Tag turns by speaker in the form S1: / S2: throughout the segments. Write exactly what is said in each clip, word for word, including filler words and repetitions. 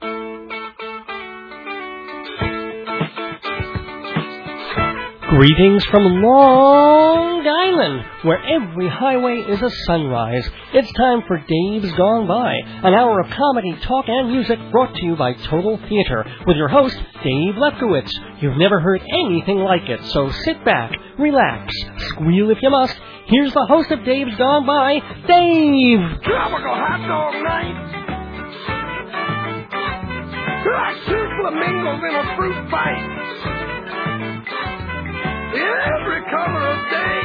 S1: Greetings from Long Island, where every highway is a sunrise. It's time for Dave's Gone By, an hour of comedy, talk, and music brought to you by Total Theater, with your host, Dave Lefkowitz. You've never heard anything like it, so sit back, relax, squeal if you must. Here's the host of Dave's Gone By, Dave!
S2: Tropical hot dog night! Like two flamingos in a fruit fight! Every color of day,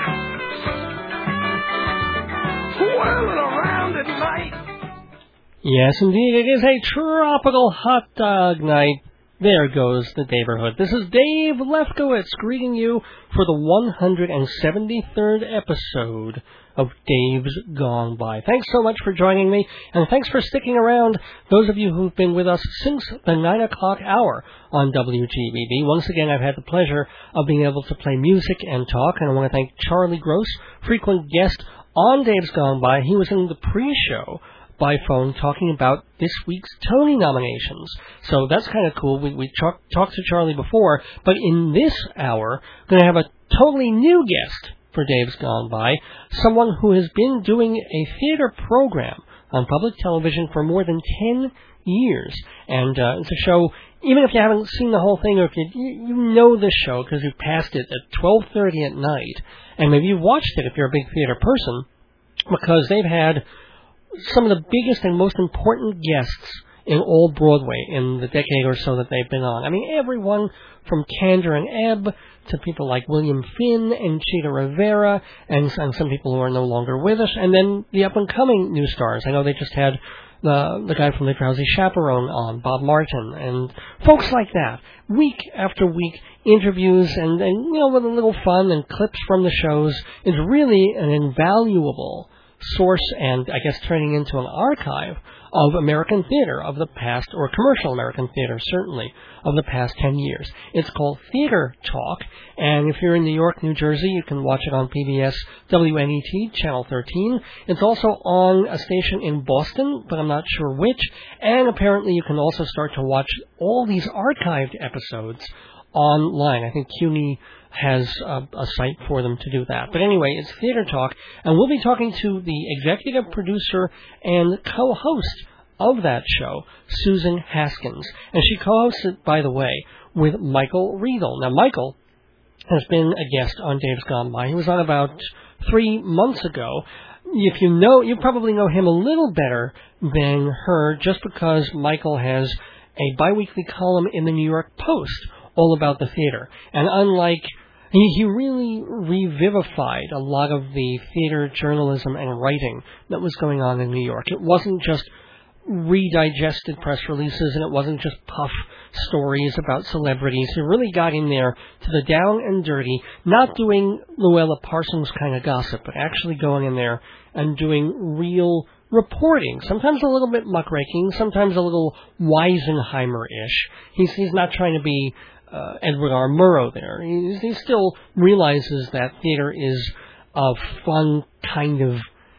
S2: whirling around at night.
S1: Yes, indeed, it is a tropical hot dog night. There goes the neighborhood. This is Dave Lefkowitz greeting you for the one hundred seventy-third episode of Dave's Gone By. Thanks so much for joining me, and thanks for sticking around, those of you who've been with us since the nine o'clock hour on W G B B. Once again, I've had the pleasure of being able to play music and talk, and I want to thank Charlie Gross, frequent guest on Dave's Gone By. He was in the pre-show by phone talking about this week's Tony nominations. So that's kind of cool. We, we talk, talked to Charlie before, but in this hour, we're going to have a totally new guest for Dave's Gone By, someone who has been doing a theater program on public television for more than ten years. And uh, it's a show, even if you haven't seen the whole thing, or if you, you know the show because you've passed it at twelve thirty at night, and maybe you've watched it if you're a big theater person, because they've had some of the biggest and most important guests in all Broadway in the decade or so that they've been on. I mean, everyone from Kander and Ebb to people like William Finn and Chita Rivera and, and some people who are no longer with us, and then the up-and-coming new stars. I know they just had the the guy from The Drowsy Chaperone on, Bob Martin, and folks like that. Week after week, interviews and, and you know, with a little fun and clips from the shows is really an invaluable source and, I guess, turning into an archive of American theater of the past, or commercial American theater, certainly, of the past ten years. It's called Theater Talk, and if you're in New York, New Jersey, you can watch it on P B S W N E T, Channel thirteen. It's also on a station in Boston, but I'm not sure which, and apparently you can also start to watch all these archived episodes online. I think C U N Y has a, a site for them to do that. But anyway, it's Theater Talk, and we'll be talking to the executive producer and co-host of that show, Susan Haskins. And she co-hosts it, by the way, with Michael Riedel. Now, Michael has been a guest on Dave's Gone By. He was on about three months ago. If you know, you probably know him a little better than her, just because Michael has a biweekly column in the New York Post all about the theater. And unlike, he, he really revivified a lot of the theater journalism and writing that was going on in New York. It wasn't just redigested press releases, and it wasn't just puff stories about celebrities. He really got in there to the down and dirty, not doing Luella Parsons kind of gossip, but actually going in there and doing real reporting, sometimes a little bit muckraking, sometimes a little Weisenheimer-ish. He's, he's not trying to be Uh, Edward R. Murrow there. He, he still realizes that theater is a fun kind of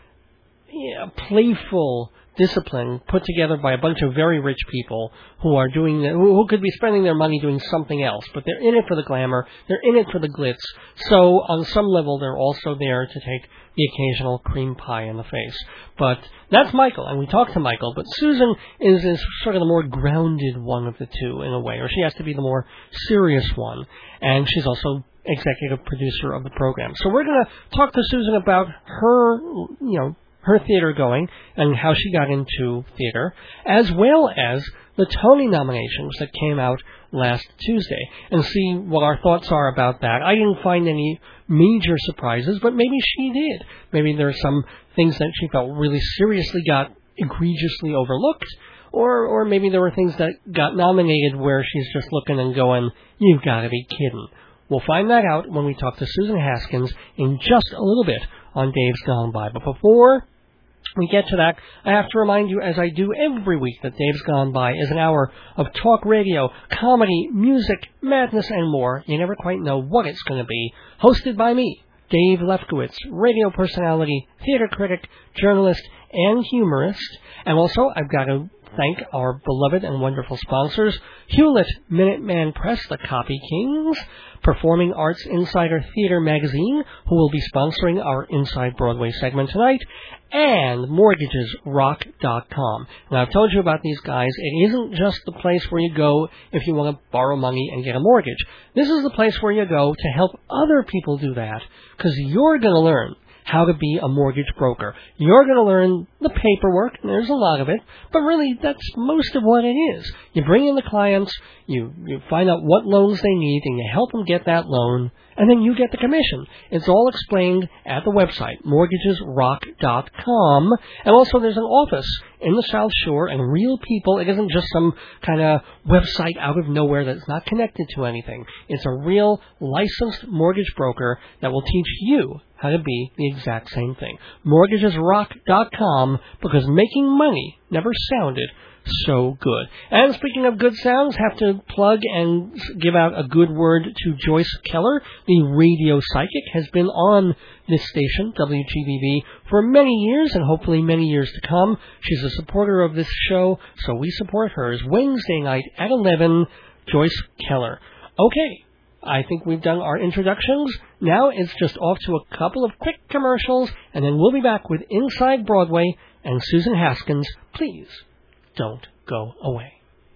S1: yeah, playful discipline put together by a bunch of very rich people who are doing the, who, who could be spending their money doing something else, but they're in it for the glamour, they're in it for the glitz. So on some level, they're also there to take the occasional cream pie in the face. But that's Michael, and we talked to Michael, but Susan is, is sort of the more grounded one of the two in a way, or she has to be the more serious one, and she's also executive producer of the program. So we're going to talk to Susan about her, you know, her theater going and how she got into theater, as well as the Tony nominations that came out last Tuesday, and see what our thoughts are about that. I didn't find any major surprises, but maybe she did. Maybe there are some things that she felt really seriously got egregiously overlooked, or or maybe there were things that got nominated where she's just looking and going, you've got to be kidding. We'll find that out when we talk to Susan Haskins in just a little bit on Dave's Gone By. But before we get to that, I have to remind you, as I do every week, that Dave's Gone By is an hour of talk radio, comedy, music, madness, and more. You never quite know what it's going to be. Hosted by me, Dave Lefkowitz, radio personality, theater critic, journalist, and humorist. And also, I've got to thank our beloved and wonderful sponsors, Hewlett Minuteman Press, the Copy Kings, Performing Arts Insider Theater Magazine, who will be sponsoring our Inside Broadway segment tonight, and Mortgages Rock dot com. Now, I've told you about these guys. It isn't just the place where you go if you want to borrow money and get a mortgage. This is the place where you go to help other people do that, because you're going to learn how to be a mortgage broker. You're going to learn the paperwork, and there's a lot of it, but really that's most of what it is. You bring in the clients, you, you find out what loans they need, and you help them get that loan, and then you get the commission. It's all explained at the website, Mortgages Rock dot com, and also there's an office in the South Shore, and real people. It isn't just some kind of website out of nowhere that's not connected to anything. It's a real licensed mortgage broker that will teach you how to be the exact same thing. Mortgages Rock dot com, because making money never sounded so good. And speaking of good sounds, have to plug and give out a good word to Joyce Keller, the radio psychic, has been on this station, W G B V, for many years and hopefully many years to come. She's a supporter of this show, so we support hers. Wednesday night at eleven, Joyce Keller. Okay, I think we've done our introductions. Now it's just off to a couple of quick commercials, and then we'll be back with Inside Broadway and Susan Haskins. Please don't go away.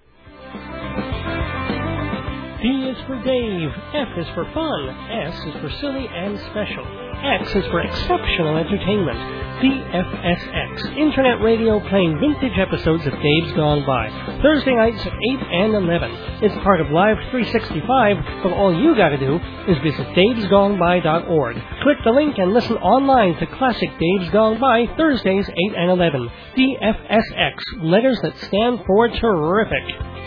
S1: D is for Dave, F is for fun, S is for silly and special, X is for exceptional entertainment. D F S X, Internet radio playing vintage episodes of Dave's Gone By. Thursday nights at eight and eleven. It's part of Live three sixty-five, but all you gotta do is visit daves gone by dot org. Click the link and listen online to classic Dave's Gone By, Thursdays eight and eleven. D F S X, letters that stand for terrific.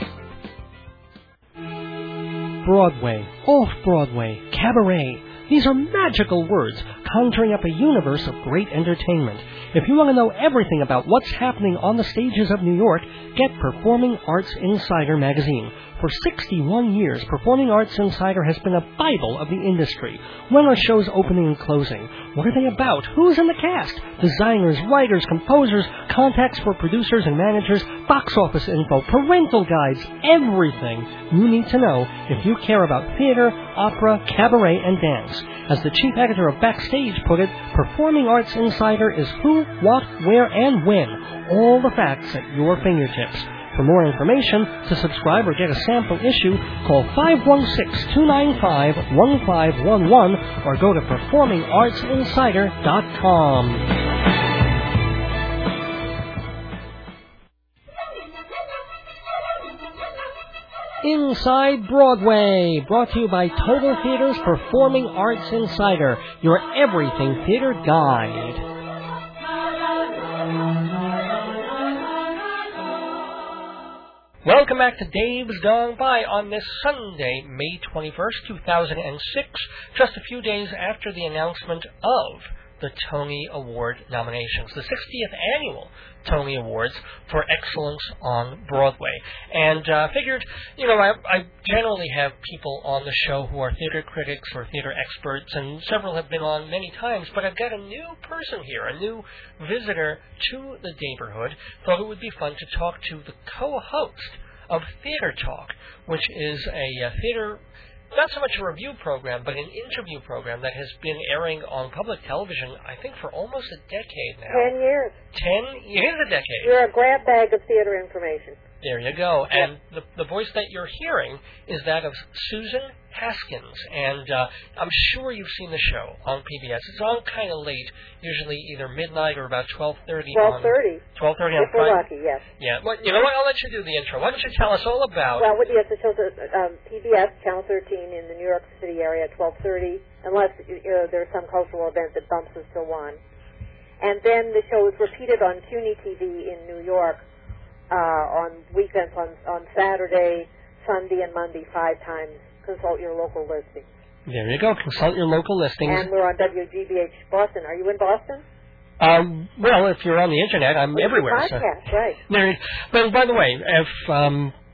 S1: Broadway, off-Broadway, cabaret. These are magical words, conjuring up a universe of great entertainment. If you want to know everything about what's happening on the stages of New York, get Performing Arts Insider magazine. For sixty-one years, Performing Arts Insider has been a Bible of the industry. When are shows opening and closing? What are they about? Who's in the cast? Designers, writers, composers, contacts for producers and managers, box office info, parental guides, everything you need to know if you care about theater, opera, cabaret, and dance. As the chief editor of Backstage put it, Performing Arts Insider is who, what, where, and when. All the facts at your fingertips. For more information, to subscribe or get a sample issue, call five one six, two nine five, one five one one or go to performing arts insider dot com. Inside Broadway, brought to you by Total Theater's Performing Arts Insider, your everything theater guide. Welcome back to Dave's Gone By on this Sunday, May twenty-first, two thousand six, just a few days after the announcement of the Tony Award nominations, the sixtieth annual Tony Awards for Excellence on Broadway. And uh, figured, you know, I, I generally have people on the show who are theater critics or theater experts, and several have been on many times, but I've got a new person here, a new visitor to the neighborhood. Thought it would be fun to talk to the co-host of Theater Talk, which is a uh, theater, not so much a review program, but an interview program that has been airing on public television, I think, for almost a decade now.
S3: Ten years.
S1: Ten years, a decade.
S3: You're a grab bag of theater information.
S1: There you go. And the, the voice that you're hearing is that of Susan Haskins. And uh, I'm sure you've seen the show on P B S. It's on kind of late, usually either midnight or about twelve thirty.
S3: twelve thirty.
S1: twelve thirty on
S3: If we're
S1: Friday.
S3: lucky, yes.
S1: Yeah. Well, you know what? I'll let you do the intro. Why don't you tell us all about...
S3: Well, yes, the show's at um, P B S, Channel thirteen in the New York City area at twelve thirty, unless you know, there's some cultural event that bumps us to one. And then the show is repeated on CUNY T V in New York uh, on weekends, on, on Saturday, Sunday, and Monday, five times. Consult your local listings.
S1: There you go. Consult your local listings.
S3: And we're on W G B H Boston. Are you in Boston?
S1: Um, well, if you're on the internet, I'm
S3: Well,
S1: everywhere.
S3: Podcast,
S1: so.
S3: right.
S1: There, but by the way, if um,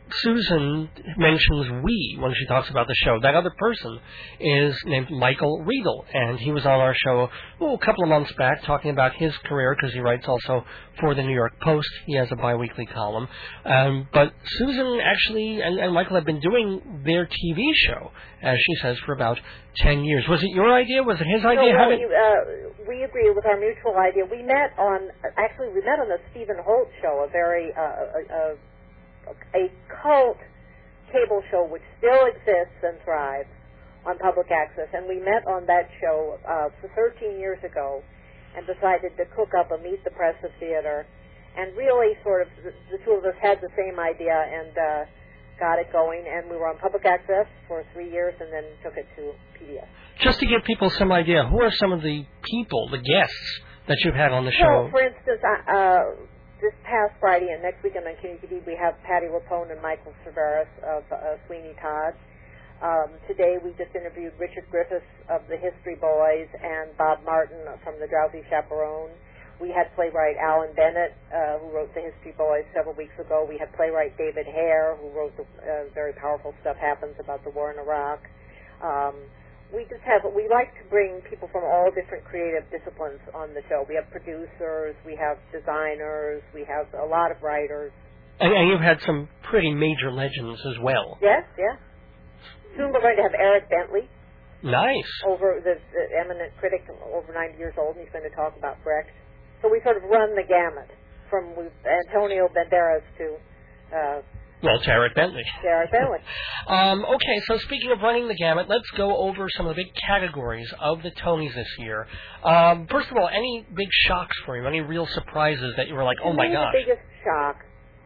S1: Susan mentions we when she talks about the show. That other person is named Michael Riedel, and he was on our show oh, a couple of months back talking about his career because he writes also for the New York Post. He has a biweekly column. Um, but Susan actually and, and Michael have been doing their T V show, as she says, for about ten years. Was it your idea? Was it his idea?
S3: No,
S1: How
S3: well,
S1: did...
S3: you, uh, we agree with our mutual idea. We met on, actually, we met on the Stephen Holt show, a very... Uh, a, a, a cult cable show which still exists and thrives on public access. And we met on that show uh, for thirteen years ago and decided to cook up a Meet the Press of Theater. And really sort of the, the two of us had the same idea and uh, got it going. And we were on public access for three years and then took it to P B S.
S1: Just to give people some idea, who are some of the people, the guests, that you've had on the show?
S3: Well, for instance, I, uh, this past Friday and next weekend on Q T V, we have Patty Rapone and Michael Cerveris of uh, Sweeney Todd. Um, today we just interviewed Richard Griffiths of the History Boys and Bob Martin from the Drowsy Chaperone. We had playwright Alan Bennett, uh, who wrote the History Boys several weeks ago. We had playwright David Hare, who wrote the uh, very powerful Stuff Happens about the war in Iraq. Um, We just have, we like to bring people from all different creative disciplines on the show. We have producers, we have designers, we have a lot of writers.
S1: And, and you've had some pretty major legends as well.
S3: Yes, yes. Soon we're going to have Eric Bentley.
S1: Nice.
S3: Over the, the eminent critic, over ninety years old, and he's going to talk about Brecht. So we sort of run the gamut from Antonio Banderas to... Uh,
S1: Well, it's Eric Bentley.
S3: Eric Bentley.
S1: um, okay, so speaking of running the gamut, let's go over some of the big categories of the Tonys this year. Um, first of all, any big shocks for you? Any real surprises that you were like, oh my gosh?
S3: The biggest shock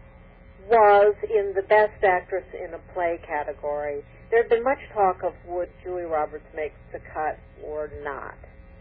S3: was in the Best Actress in a Play category. There had been much talk of would Julia Roberts make the cut or not.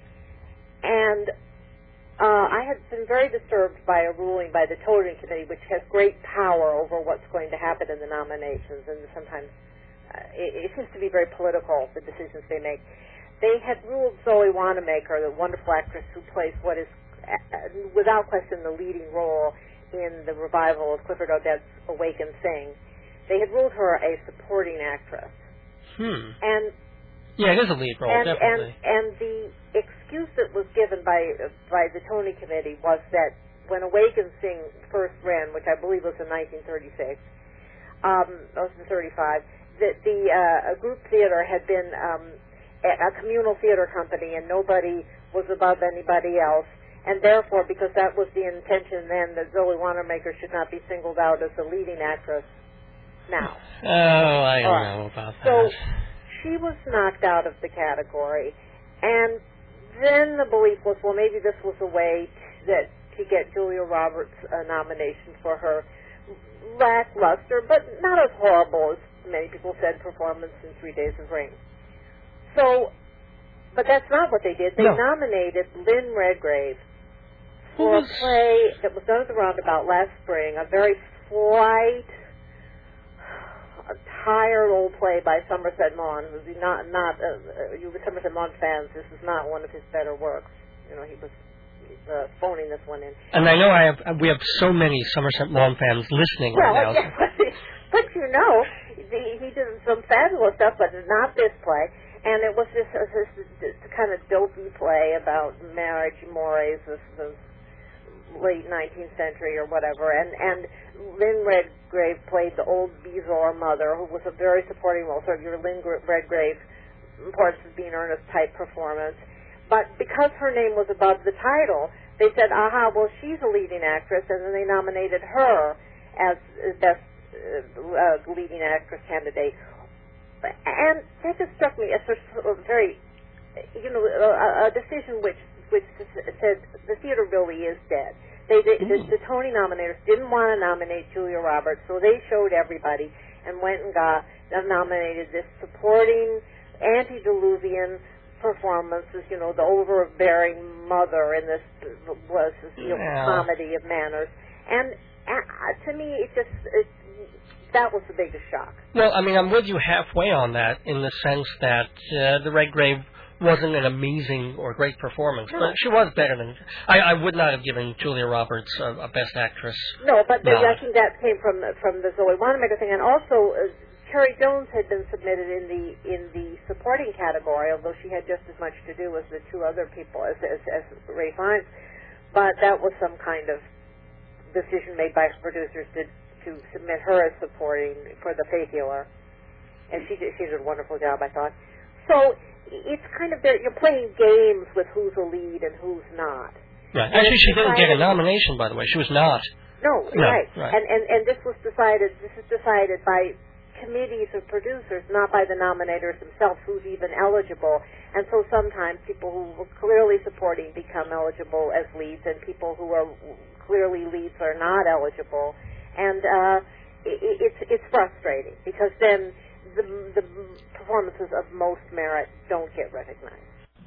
S3: And Uh, I had been very disturbed by a ruling by the Tony Committee, which has great power over what's going to happen in the nominations, and sometimes uh, it, it seems to be very political, the decisions they make. They had ruled Zoe Wanamaker, the wonderful actress who plays what is, uh, without question, the leading role in the revival of Clifford Odets' Awake and Sing. They had ruled her a supporting actress.
S1: Hmm.
S3: And
S1: Yeah, it is a lead role,
S3: and,
S1: definitely.
S3: And, and the excuse that was given by by the Tony Committee was that when Awake and Sing first ran, which I believe was in nineteen thirty-six, um, or was in thirty-five, that the uh, a group theater had been um, a, a communal theater company, and nobody was above anybody else. And therefore, because that was the intention then, that Zoe Wanamaker should not be singled out as the leading actress now.
S1: Oh, I don't
S3: Right.
S1: know about that.
S3: So she was knocked out of the category, and then the belief was, well, maybe this was a way t- that to get Julia Roberts a nomination for her lackluster, but not as horrible as many people said, performance in Three Days of Rain. So, but that's not what they did. They
S1: No.
S3: nominated Lynn Redgrave for a play that was done at the Roundabout last spring, a very slight, a tired old play by Somerset Maugham. Who's not not uh, you Somerset Maugham fans. This is not one of his better works. You know, he was uh, phoning this one in.
S1: And I know I have we have so many Somerset Maugham fans listening
S3: well,
S1: right now.
S3: yeah, but you know, the, he did some fabulous stuff, but not this play. And it was this, uh, this, this kind of dopey play about marriage mores of the late nineteenth century or whatever. And and Lynn Redgrave played the old Bezoar mother, who was a very supporting role, sort of your Lynn Redgrave, parts of being earnest type performance. But because her name was above the title, they said, aha, well, she's a leading actress, and then they nominated her as best uh, uh, leading actress candidate. And that just struck me as a very, you know, a, a decision which which said the theater really is dead. They, they the, the Tony nominators didn't want to nominate Julia Roberts, so they showed everybody and went and got uh, nominated this supporting antediluvian performances, you know, the overbearing mother in this was this, you know,
S1: Yeah.
S3: comedy of manners. And uh, to me, it just it, that was the biggest shock.
S1: Well, I mean, I'm with you halfway on that in the sense that uh, the Redgrave wasn't an amazing or great performance,
S3: No.
S1: but she was better than. I, I would not have given Julia Roberts a, a Best Actress.
S3: No, but the,
S1: nod.
S3: I think that came from from the Zoe Wanamaker thing, and also uh, Cherry Jones had been submitted in the in the supporting category, although she had just as much to do as the two other people as as, as Ray Fiennes. But that was some kind of decision made by producers to to submit her as supporting for The Faith Healer, and she did, she did a wonderful job, I thought. So it's kind of you're playing games with who's a lead and who's not.
S1: Right. Actually, she didn't get a nomination, by the way. She was not.
S3: No,
S1: no
S3: right.
S1: right.
S3: And, and and this was decided. This is decided by committees of producers, not by the nominators themselves, who's even eligible. And so sometimes people who were clearly supporting become eligible as leads, and people who are clearly leads are not eligible. And uh, it, it's it's frustrating because then the the performances of most merit don't get recognized.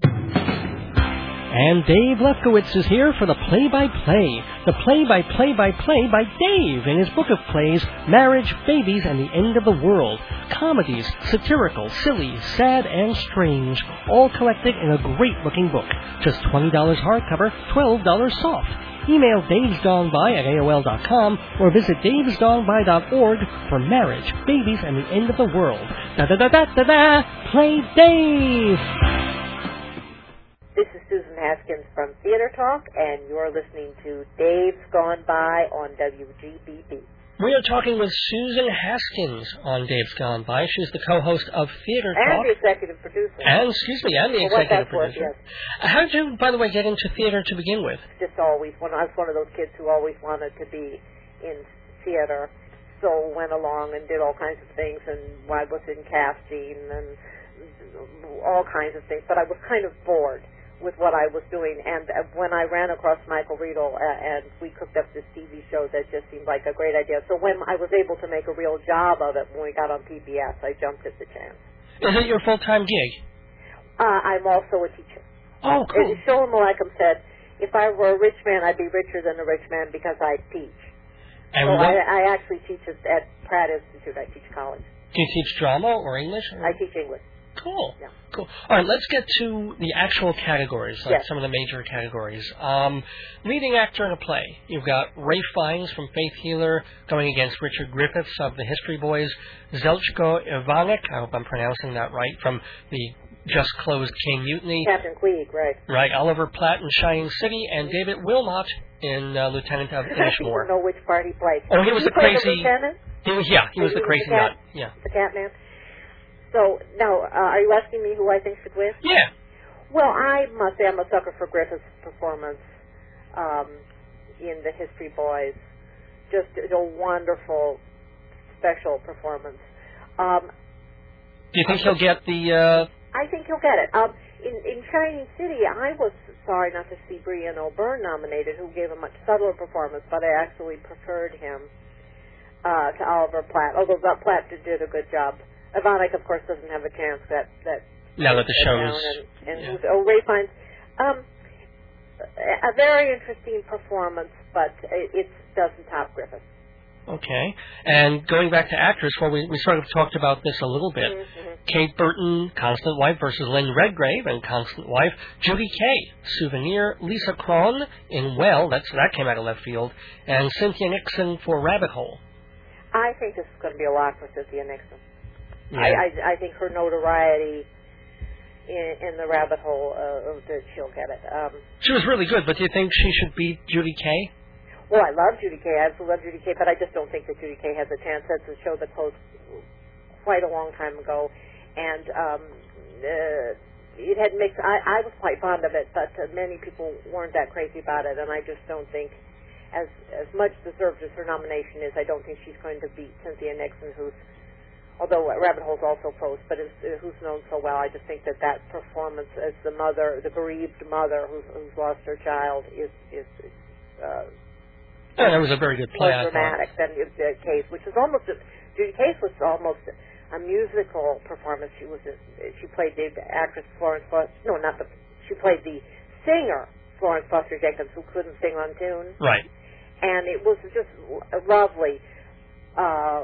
S1: And Dave Lefkowitz is here for the play-by-play. The play-by-play-by-play by Dave in his book of plays, Marriage, Babies, and the End of the World. Comedies, satirical, silly, sad, and strange, all collected in a great-looking book. Just twenty dollars hardcover, twelve dollars soft. Email davesgoneby at A O L dot com or visit davesgoneby dot org for Marriage, Babies, and the End of the World. Da-da-da-da-da-da! Play Dave!
S3: This is Susan Haskins from Theater Talk, and you're listening to Dave's Gone By on W G B B.
S1: We are talking with Susan Haskins on Dave's Gone By. She's the co-host of Theater
S3: And
S1: Talk.
S3: the executive producer.
S1: And, excuse me, and the
S3: For what
S1: executive
S3: that's worth,
S1: producer.
S3: yes.
S1: How did you, by the way, get into theater to begin with?
S3: Just always, when I was one of those kids who always wanted to be in theater, so went along and did all kinds of things, and I was in casting and all kinds of things, but I was kind of bored with what I was doing, and uh, when I ran across Michael Riedel uh, and we cooked up this T V show that just seemed like a great idea. So when I was able to make a real job of it when we got on P B S, I jumped at the chance.
S1: Is it your full-time gig?
S3: Uh, I'm also a teacher.
S1: Oh, cool.
S3: As Sholem Aleichem said, if I were a rich man, I'd be richer than a rich man because I teach.
S1: And
S3: so
S1: what,
S3: I, I actually teach at, at Pratt Institute. I teach college.
S1: do you teach drama or English? Or?
S3: I teach English.
S1: Cool.
S3: Yeah.
S1: Cool. All right, let's get to the actual categories, like
S3: yes.
S1: some of the major categories. Um, leading actor in a play. You've got Ray Fiennes from Faith Healer going against Richard Griffiths of the History Boys, Zelchko Ivanek, I hope I'm pronouncing that right, from the just closed King Mutiny.
S3: Captain Queeg, right.
S1: Right, Oliver Platt in Shining City, and David Wilmot in uh, Lieutenant of
S3: I
S1: Inchmore.
S3: don't know which part he played.
S1: Oh, he was
S3: Did
S1: the crazy...
S3: The lieutenant?
S1: He was, yeah, he was
S3: He
S1: the
S3: was
S1: crazy
S3: the cat?
S1: nut. Yeah.
S3: The Catman? So, now, uh, are you asking me who I think should win?
S1: Yeah.
S3: Well, I must say I'm a sucker for Griffith's performance um, in The History Boys. Just a wonderful, special performance. Um,
S1: Do you think he'll get the... Uh...
S3: I think he'll get it. Um, in, in Shining City, I was sorry not to see Brian O'Byrne nominated, who gave a much subtler performance, but I actually preferred him uh, to Oliver Platt, although Platt did, did a good job. Ivanek, of course, doesn't have a chance that... that
S1: now that the show is...
S3: And, and
S1: yeah.
S3: who's, oh, Ray Fiennes. Um, a very interesting performance, but it, it doesn't top Griffith.
S1: Okay. And going back to actress, well, we, we sort of talked about this a little bit.
S3: Mm-hmm.
S1: Kate Burton, Constant Wife versus Lynn Redgrave and Constant Wife. Judy Kay, Souvenir. Lisa Kron in Well, that's, that came out of left field. And Cynthia Nixon for Rabbit Hole.
S3: I think this is going to be a lot for Cynthia Nixon.
S1: Yeah.
S3: I, I, I think her notoriety in, in the Rabbit Hole, uh, that she'll get it. Um,
S1: she was really good, but do you think she should beat Judy Kay?
S3: Well, I love Judy Kay. I absolutely love Judy Kay, but I just don't think that Judy Kay has a chance. That's a show that closed quite a long time ago, and um, uh, it had mixed. I, I was quite fond of it, but uh, many people weren't that crazy about it, and I just don't think, as as much deserved as her nomination is, I don't think she's going to beat Cynthia Nixon, who's, although Rabbit Hole's also close, but is, uh, who's known so well. I just think that that performance as the mother, the bereaved mother who's, who's lost her child, is is. is uh,
S1: Yeah, that was a very good play,
S3: more
S1: I
S3: dramatic
S1: thought.
S3: than the Case, which was almost a, Judy Case was almost a musical performance. She was a, she played the actress Florence Foster. No, not the. She played the singer Florence Foster Jenkins, who couldn't sing on tune.
S1: Right.
S3: And it was just lovely. Uh,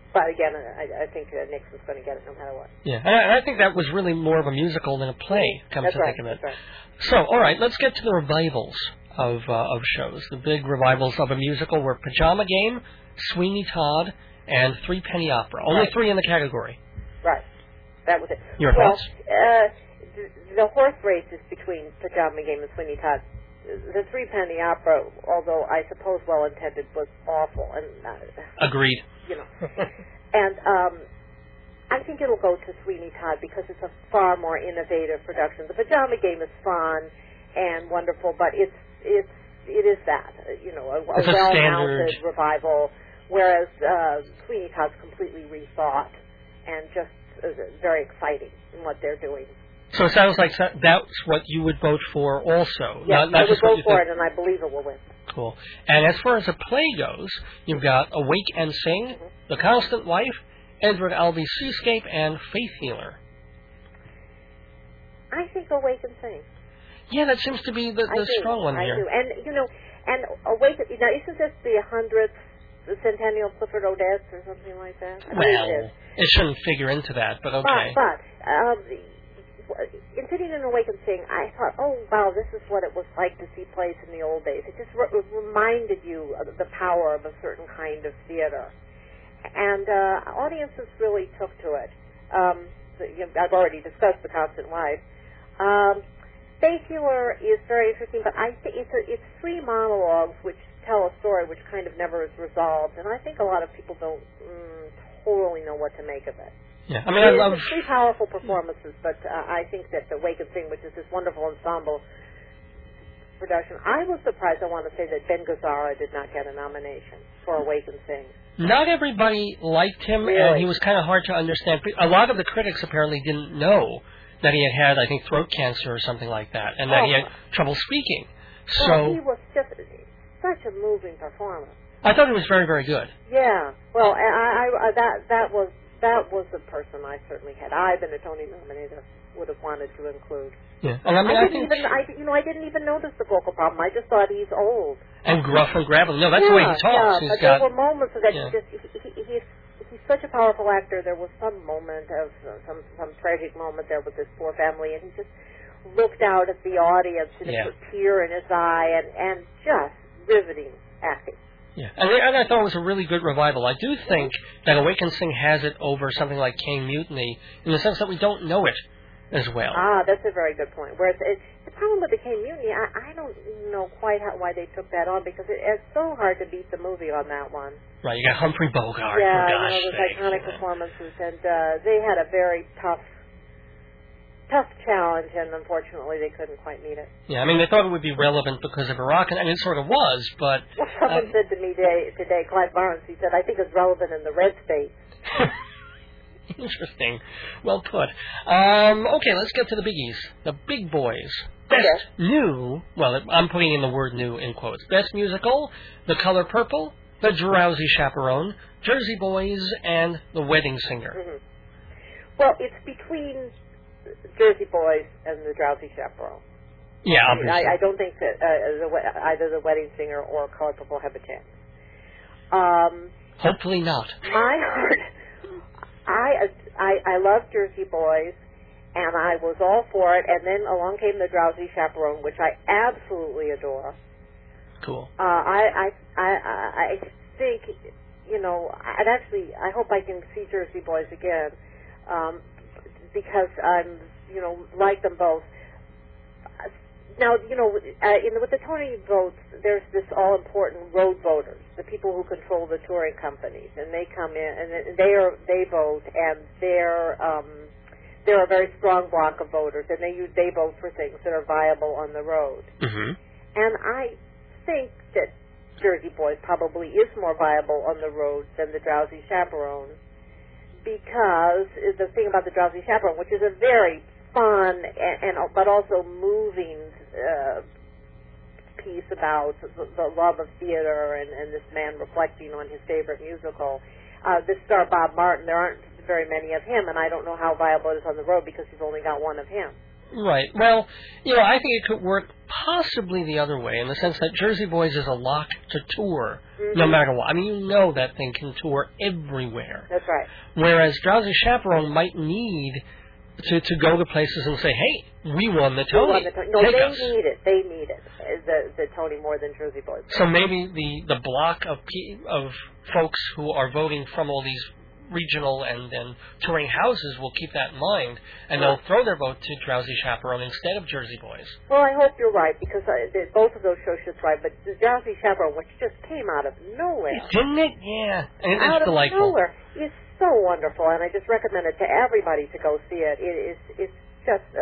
S3: But again, I, I think uh, Nixon's going to get it no matter what.
S1: Yeah, and I, and I think that was really more of a musical than a play, come
S3: That's
S1: to
S3: right,
S1: think of it.
S3: that's right.
S1: So, all right, let's get to the revivals of uh, of shows. The big revivals of a musical were Pajama Game, Sweeney Todd, and Three Penny Opera. Only
S3: Right.
S1: three in the category.
S3: Right. That was it.
S1: Your
S3: well,
S1: thoughts?
S3: Uh, the, the horse races between Pajama Game and Sweeney Todd. The Three Penny Opera, although I suppose well-intended, was awful. And uh,
S1: Agreed.
S3: You know. And um, I think it'll go to Sweeney Todd because it's a far more innovative production. The Pajama Game is fun and wonderful, but it's it's it is that uh, you know a, a
S1: It's a
S3: well-mounted
S1: standard.
S3: revival, whereas uh, Sweeney Todd's completely rethought and just uh, very exciting in what they're doing.
S1: So it sounds like that- that's what you would vote for also.
S3: Yes,
S1: not, not
S3: I would
S1: just what
S3: go
S1: you
S3: for
S1: think.
S3: it, and I believe it will win.
S1: Cool. And as far as a play goes, you've got Awake and Sing,
S3: Mm-hmm.
S1: The Constant Wife, Edward Albee's Seascape, and Faith Healer.
S3: I think Awake and Sing.
S1: Yeah, that seems to be the,
S3: I
S1: the
S3: do.
S1: strong one
S3: I
S1: here.
S3: do. And, you know, and Awake, now, isn't this the hundredth the centennial Clifford Odets or something like that? I believe it is.
S1: Well, it shouldn't figure into that, but okay.
S3: But, but um, in sitting in Awake and Sing, I thought, oh, wow, this is what it was like to see plays in the old days. It just re- reminded you of the power of a certain kind of theater. And uh, audiences really took to it. Um, the, you know, I've already discussed The Constant Wife. Um, Faith Healer is very interesting, but I think it's, a, it's three monologues which tell a story which kind of never is resolved, and I think a lot of people don't mm, totally know what to make of it.
S1: Yeah, I mean, I
S3: It's
S1: love...
S3: three powerful performances, but uh, I think that the Wake and Sing, which is this wonderful ensemble production, I was surprised, I want to say, that Ben Gazzara did not get a nomination for Awake and Sing.
S1: Not everybody liked him,
S3: Really?
S1: and he was kind of hard to understand. A lot of the critics apparently didn't know that he had had, I think, throat cancer or something like that, and that he had trouble speaking.
S3: Well,
S1: So
S3: he was just such a moving performance.
S1: I thought it was very, very good.
S3: Yeah. Well, and I, I, I that that was that was the person I certainly had. I've been a Tony nominator, would have wanted to include.
S1: Yeah, and I mean,
S3: I
S1: I,
S3: didn't
S1: think
S3: even, I, you know, I didn't even notice the vocal problem. I just thought he's old.
S1: and gruff and gravelly. No, that's
S3: yeah,
S1: the way he talks.
S3: Yeah,
S1: He's
S3: but
S1: got
S3: there were moments that
S1: yeah.
S3: he just he, he, he's he's such a powerful actor. There was some moment of uh, some some tragic moment there with this poor family, and he just looked out at the audience and
S1: Yeah.
S3: it put tear in his eye, and and just riveting acting.
S1: Yeah, and, and I thought it was a really good revival. I do think that Awake and Sing has it over something like Caine Mutiny in the sense that we don't know it as well.
S3: Ah, that's a very good point. Whereas it, the problem with the Caine Mutiny, I, I don't know quite how, why they took that on, because it, it's so hard to beat the movie on that one.
S1: Right, you got Humphrey Bogart,
S3: yeah,
S1: for
S3: you
S1: gosh
S3: know, those
S1: sakes,
S3: iconic
S1: yeah.
S3: performances, and uh, they had a very tough, tough challenge, and unfortunately they couldn't quite meet it.
S1: Yeah, I mean, they thought it would be relevant because of Iraq, and, and it sort of was, but...
S3: Well, someone
S1: um,
S3: said to me today, today, Clive Barnes, he said, I think it's relevant in the red states.
S1: Interesting. Well put. Um, okay, let's get to the biggies. The big boys. Best
S3: Yes.
S1: new, well, I'm putting in the word new in quotes. Best musical, The Color Purple, The Drowsy Chaperone, Jersey Boys, and The Wedding Singer.
S3: Mm-hmm. Well, it's between Jersey Boys and The Drowsy Chaperone.
S1: Yeah,
S3: I, mean,
S1: obviously.
S3: I, I don't think that uh, the, we- either The Wedding Singer or Color Purple have a chance. Um,
S1: Hopefully not.
S3: my heart, I, I, I love Jersey Boys, and I was all for it, and then along came The Drowsy Chaperone, which I absolutely adore.
S1: Cool.
S3: Uh, I, I, I, I think, you know, I'd actually, I hope I can see Jersey Boys again, um, because I'm, you know, like them both. Now, you know, uh, in the, with the Tony votes, there's this all-important road voters, the people who control the touring companies, and they come in and they are they vote, and they're um, they're a very strong block of voters, and they use they vote for things that are viable on the road.
S1: Mm-hmm.
S3: And I think that Jersey Boys probably is more viable on the road than The Drowsy Chaperone, because the thing about The Drowsy Chaperone, which is a very fun and, and but also moving uh, piece about the, the love of theater and, and this man reflecting on his favorite musical. Uh, this star Bob Martin, there aren't very many of him, and I don't know how viable it is on the road because he's only got one of him.
S1: Right. Well, you know, I think it could work possibly the other way, in the sense that Jersey Boys is a lock to tour,
S3: mm-hmm.
S1: no matter what. I mean, you know that thing can tour everywhere.
S3: That's right.
S1: Whereas Drowsy Chaperone might need to, to go to places and say, hey, we won the Tony.
S3: We won the Tony. No,
S1: Take
S3: they
S1: us.
S3: need it. They need it. The the Tony more than Jersey Boys.
S1: So maybe the, the block of pe- of folks who are voting from all these regional and, and touring houses will keep that in mind, and they'll throw their vote to Drowsy Chaperone instead of Jersey Boys.
S3: Well, I hope you're right, because I, the, both of those shows should thrive, but the Drowsy Chaperone, which just came out of nowhere.
S1: Didn't it? Yeah. And it's
S3: out
S1: delightful.
S3: Of nowhere. It's so wonderful, and I just recommend it to everybody to go see it. It is it's just a,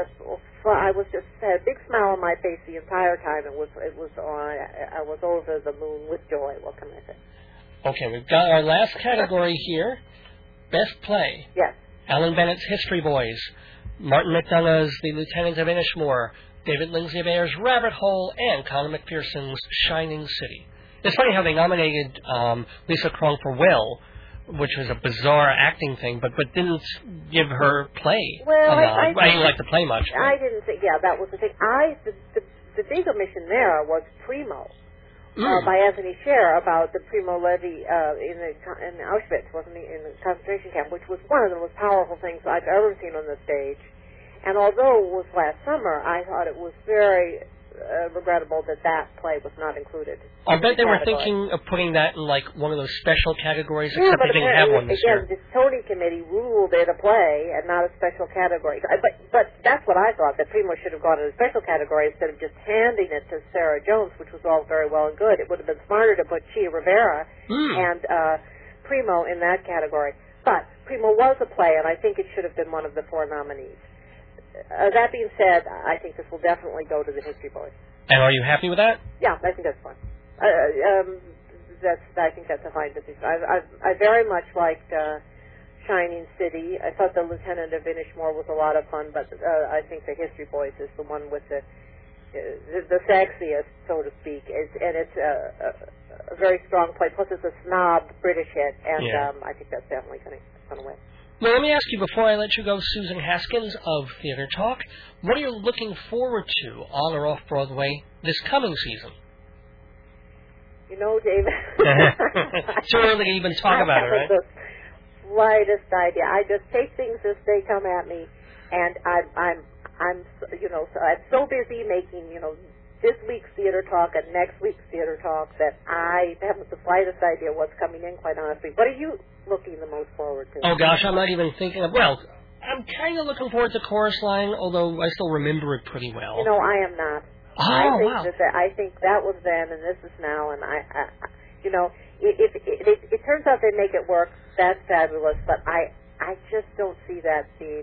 S3: I was just had a big smile on my face the entire time. It was it was on. I was over the moon with joy. What can I say?
S1: Okay, we've got our last category here. Best play.
S3: Yes.
S1: Alan Bennett's History Boys. Martin McDonagh's The Lieutenant of Inishmore. David Lindsay Bayer's Rabbit Hole. And Conor McPherson's Shining City. It's funny how they nominated um, Lisa Krong for Will, which was a bizarre acting thing, but, but didn't give her play.
S3: Well,
S1: a nod.
S3: I, I,
S1: I didn't like the play much. But.
S3: I didn't think, yeah, that was the thing. I, the, the, the big omission there was Primo.
S1: Mm.
S3: Uh, by Anthony Scher about the Primo Levi uh, in the in Auschwitz, wasn't he, in the concentration camp, which was one of the most powerful things I've ever seen on the stage. And although it was last summer, I thought it was very uh, regrettable that that play was not included.
S1: I bet
S3: the
S1: they were
S3: category.
S1: thinking of putting that in like one of those special categories,
S3: Yeah,
S1: except
S3: but
S1: they didn't have one this
S3: again,
S1: year.
S3: the Tony Committee ruled it a play and not a special category. But but that's what I thought, that Primo should have gone in a special category instead of just handing it to Sarah Jones, which was all very well and good. It would have been smarter to put Chia Rivera
S1: Mm.
S3: and uh, Primo in that category. But Primo was a play, and I think it should have been one of the four nominees. Uh, that being said, I think this will definitely go to the History Boys.
S1: And are you happy with that?
S3: Yeah, I think that's fine. Uh, um, that's I think that's a fine decision. I, I, I very much liked uh, Shining City. I thought the Lieutenant of Inishmore was a lot of fun, but uh, I think the History Boys is the one with the uh, the, the sexiest, so to speak. It's, and it's a, a, a very strong play. Plus, it's a snob British hit, and
S1: Yeah.
S3: um, I think that's definitely going to win.
S1: Well, let me ask you before I let you go, Susan Haskins of Theater Talk, what are you looking forward to on or off Broadway this coming season?
S3: You know, David.
S1: Too early to even talk about it, right?
S3: The slightest idea. I just take things as they come at me, and I'm, I'm, I'm, you know, so I'm so busy making, you know, this week's Theater Talk and next week's Theater Talk that I haven't the slightest idea what's coming in, quite honestly. What are you looking the most forward to?
S1: Oh, gosh, I'm not even thinking of... Well, I'm kind of looking forward to Chorus Line, although I still remember it pretty well.
S3: You know, I am not.
S1: Oh,
S3: I think
S1: wow.
S3: that, that I think that was then and this is now, and I, I you know, if it, it, it, it turns out they make it work, that's fabulous. But I, I just don't see that being.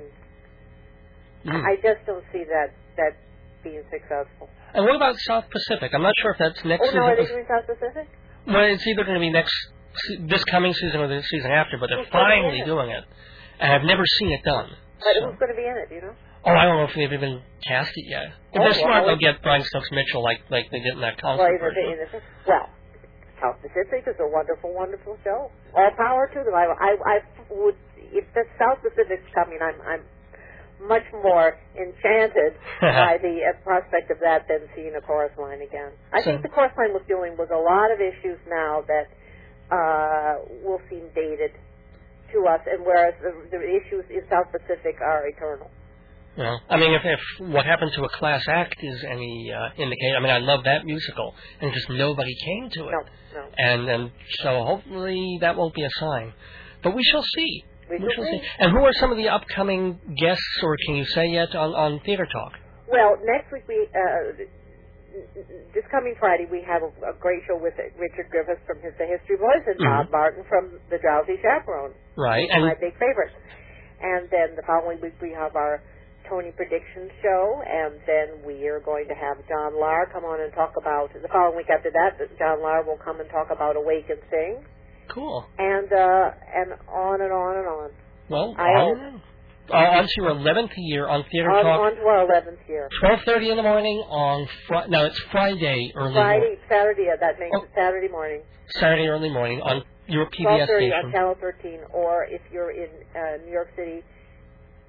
S1: Mm.
S3: I just don't see that that being successful.
S1: And what about South Pacific? I'm not sure if that's next
S3: Oh
S1: season.
S3: no, are they doing South Pacific?
S1: Well, it's either going to be next se- this coming season or the season after, but they're
S3: Who's gonna be
S1: finally
S3: in it?
S1: doing it. And I've never seen it done.
S3: But
S1: So-
S3: who's going to be in it? Do you know?
S1: Oh, I don't know if they've even cast it yet. If
S3: Oh,
S1: they're smart,
S3: well,
S1: they'll get Brian Stokes Mitchell like like they did in that concert
S3: Well, in the,
S1: version.
S3: in the, well, South Pacific is a wonderful, wonderful show. All power to them. I, I, I would, if the South Pacific's coming, I'm, I'm much more enchanted by the uh, prospect of that than seeing a Chorus Line again. I
S1: So-
S3: think the Chorus Line was dealing with a lot of issues now that uh, will seem dated to us, and whereas the, the issues in South Pacific are eternal.
S1: Well, I mean, if, if what happened to a class act is any uh, indicator, I mean, I love that musical, and just nobody came to it.
S3: No, no.
S1: And and so hopefully that won't be a sign. But we shall see.
S3: We
S1: We
S3: shall
S1: shall
S3: see.
S1: see. And who are some of the upcoming guests, or can you say yet, on, on Theater Talk?
S3: Well, next week we, uh, this coming Friday, we have a, a great show with Richard Griffiths from his, the History Boys and
S1: Mm-hmm.
S3: Bob Martin from the Drowsy Chaperone.
S1: Right.
S3: And
S1: And
S3: my big favorite. And then the following week we have our Tony Prediction show, and then we are going to have John Lahr come on and talk about, the following week after that, John Lahr will come and talk about Awake and Sing,
S1: cool.
S3: and uh, and on and on and on.
S1: Well,
S3: I
S1: on, uh, on to your eleventh year on Theater
S3: On,
S1: Talk.
S3: on to our eleventh year.
S1: twelve thirty in the morning on Fri- no, it's Friday early
S3: Friday,
S1: morning.
S3: Saturday, uh, that makes
S1: Oh.
S3: it Saturday morning.
S1: Saturday early morning on your P B S
S3: twelve thirty on
S1: station.
S3: Channel thirteen, or if you're in uh, New York City,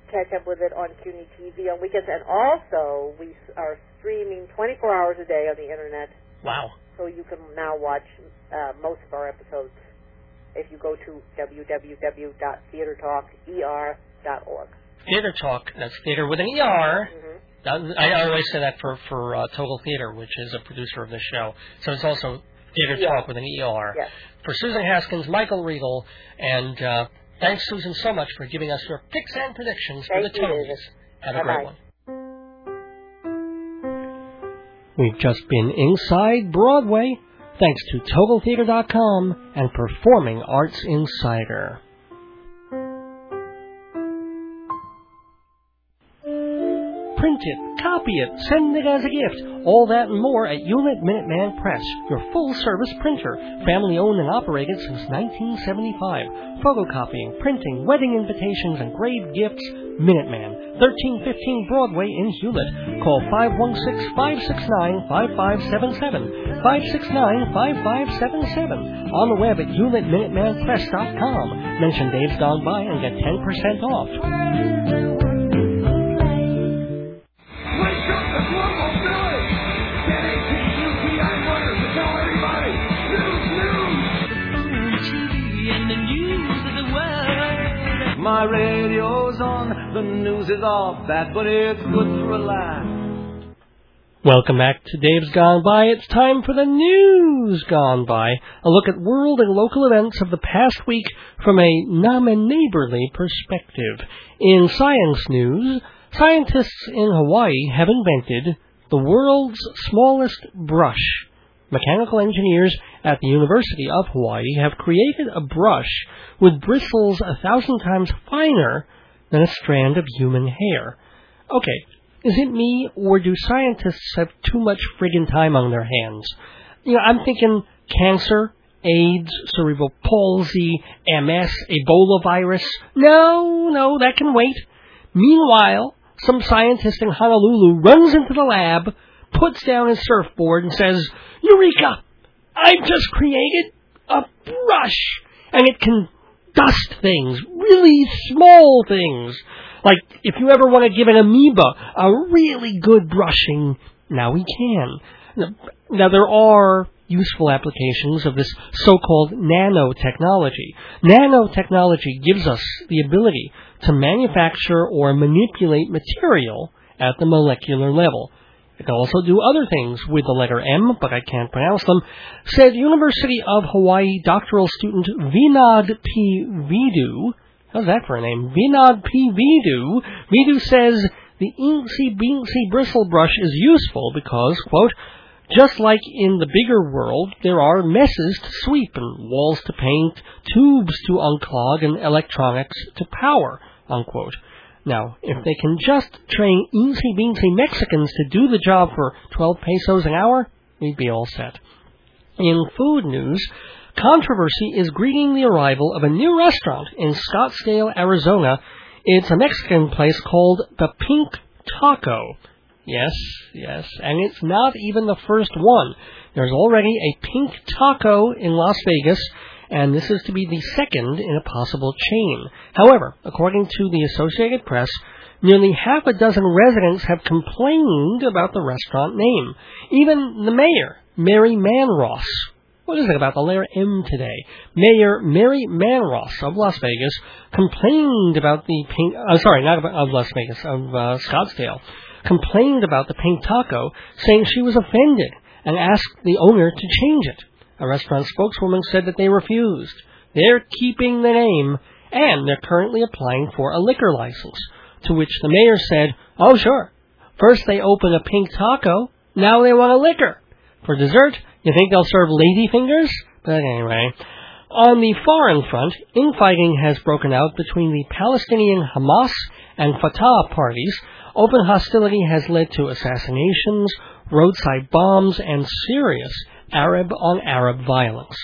S3: catch up with it on C U N Y T V on weekends. And also, we are streaming twenty-four hours a day on the Internet.
S1: Wow.
S3: So you can now watch uh, most of our episodes if you go to w w w dot theater talk e r dot org.
S1: Theater Talk, that's theater with an E R.
S3: Mm-hmm.
S1: I, I always say that for, for uh, Total Theater, which is a producer of the show. So it's also Theater
S3: Yeah.
S1: Talk with an E R.
S3: Yes.
S1: For Susan Haskins, Michael Riegel, and uh, thanks, Susan, so much for giving us your picks and predictions for
S3: Thank
S1: the
S3: you,
S1: Tonys.
S3: David.
S1: Have a
S3: Bye-bye.
S1: great one. We've just been inside Broadway, thanks to Total Theater dot com and Performing Arts Insider. Print it, copy it, send it as a gift. All that and more at Hewlett Minuteman Press, your full-service printer, family-owned and operated since nineteen seventy-five. Photocopying, printing, wedding invitations, and grave gifts. Minuteman, thirteen fifteen Broadway in Hewlett. Call five one six, five six nine, five five seven seven, five six nine, five five seven seven. On the web at Hewlett Minuteman Press dot com. Mention Dave's Gone By and get ten percent off.
S4: My radio's on, the news is off, that but it's good to relax.
S1: Welcome back to Dave's Gone By. It's time for the News Gone By, a look at world and local events of the past week from a non-neighborly perspective. In science news, scientists in Hawaii have invented the world's smallest brush. Mechanical engineers at the University of Hawaii have created a brush with bristles a thousand times finer than a strand of human hair. Okay, is it me, or do scientists have too much friggin' time on their hands? You know, I'm thinking cancer, AIDS, cerebral palsy, M S, Ebola virus. No, no, that can wait. Meanwhile, some scientist in Honolulu runs into the lab, puts down his surfboard, and says, "Eureka! I've just created a brush, and it can dust things, really small things. Like, if you ever want to give an amoeba a really good brushing, now we can." Now, there are useful applications of this so-called nanotechnology. Nanotechnology gives us the ability to manufacture or manipulate material at the molecular level. It can also do other things with the letter M, but I can't pronounce them, said University of Hawaii doctoral student Vinod P. Vidu. How's that for a name? Vinod P. Vidu. Vidu says the eensy-beensy bristle brush is useful because, quote, just like in the bigger world, there are messes to sweep and walls to paint, tubes to unclog, and electronics to power, unquote. Now, if they can just train eensy-beensy Mexicans to do the job for twelve pesos an hour, we'd be all set. In food news, controversy is greeting the arrival of a new restaurant in Scottsdale, Arizona. It's a Mexican place called the Pink Taco. Yes, yes, and it's not even the first one. There's already a Pink Taco in Las Vegas, and this is to be the second in a possible chain. However, according to the Associated Press, nearly half a dozen residents have complained about the restaurant name. Even the mayor, Mary Manross, what is it about the letter M today? Mayor Mary Manross of Las Vegas complained about the Pink, uh, sorry, not about, of Las Vegas, of uh, Scottsdale, complained about the Pink Taco, saying she was offended and asked the owner to change it. A restaurant spokeswoman said that they refused. They're keeping the name, and they're currently applying for a liquor license, to which the mayor said, oh, sure. First they open a Pink Taco, now they want a liquor. For dessert, you think they'll serve ladyfingers? But anyway, on the foreign front, infighting has broken out between the Palestinian Hamas and Fatah parties. Open hostility has led to assassinations, roadside bombs, and serious Arab-on-Arab violence.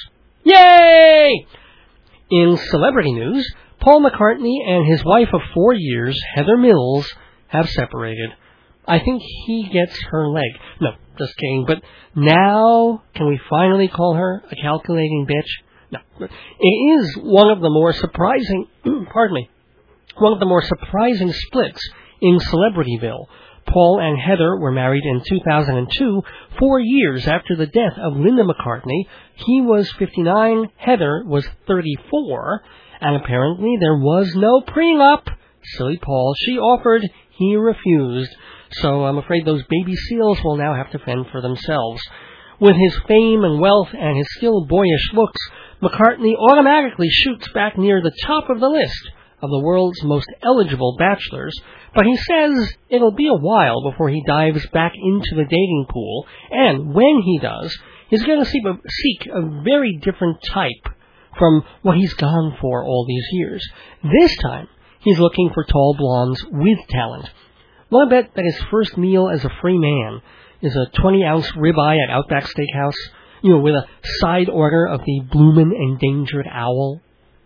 S1: Yay! In celebrity news, Paul McCartney and his wife of four years, Heather Mills, have separated. I think he gets her leg. No, just kidding. But now, can we finally call her a calculating bitch? No. It is one of the more surprising, pardon me, one of the more surprising splits in Celebrityville. Paul and Heather were married in two thousand two, four years after the death of Linda McCartney. He was fifty-nine, Heather was thirty-four, and apparently there was no prenup. Silly Paul. She offered, he refused. So I'm afraid those baby seals will now have to fend for themselves. With his fame and wealth and his still boyish looks, McCartney automatically shoots back near the top of the list of the world's most eligible bachelors, but he says it'll be a while before he dives back into the dating pool, and when he does, he's going to seek a, seek a very different type from what he's gone for all these years. This time, he's looking for tall blondes with talent. Well, I bet that his first meal as a free man is a twenty-ounce ribeye at Outback Steakhouse, you know, with a side order of the bloomin' endangered owl.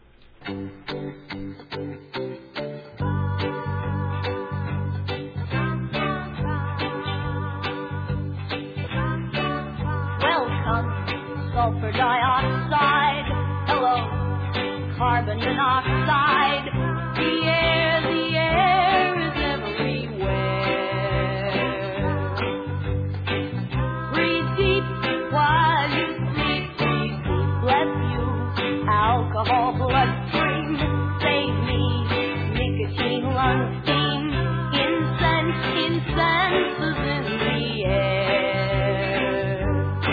S5: Welcome, sulfur dioxide. Hello, carbon monoxide. The air, the air is everywhere. Breathe deep while you sleep. Breathe deep, let's use alcohol bloodstream. Save me, nicotine, lung steam. Incense, incense is in the air.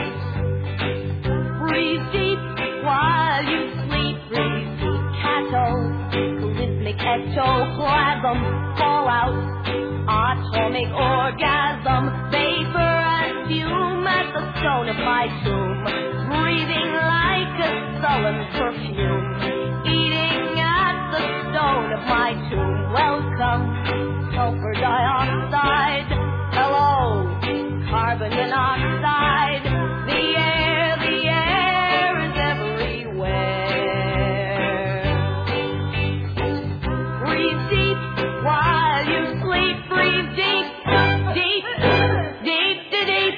S5: Breathe deep while you sleep. Breathe deep, cataclysmic ectoplasm, fallout, atomic orgasm, vapor and fume at the stone of my tomb, breathing like a sullen perfume, eating at the stone of my tomb. Welcome, sulfur dioxide. Hello, carbon monoxide. The air, the air is everywhere. Breathe deep while you sleep. Breathe deep, deep, deep, deep.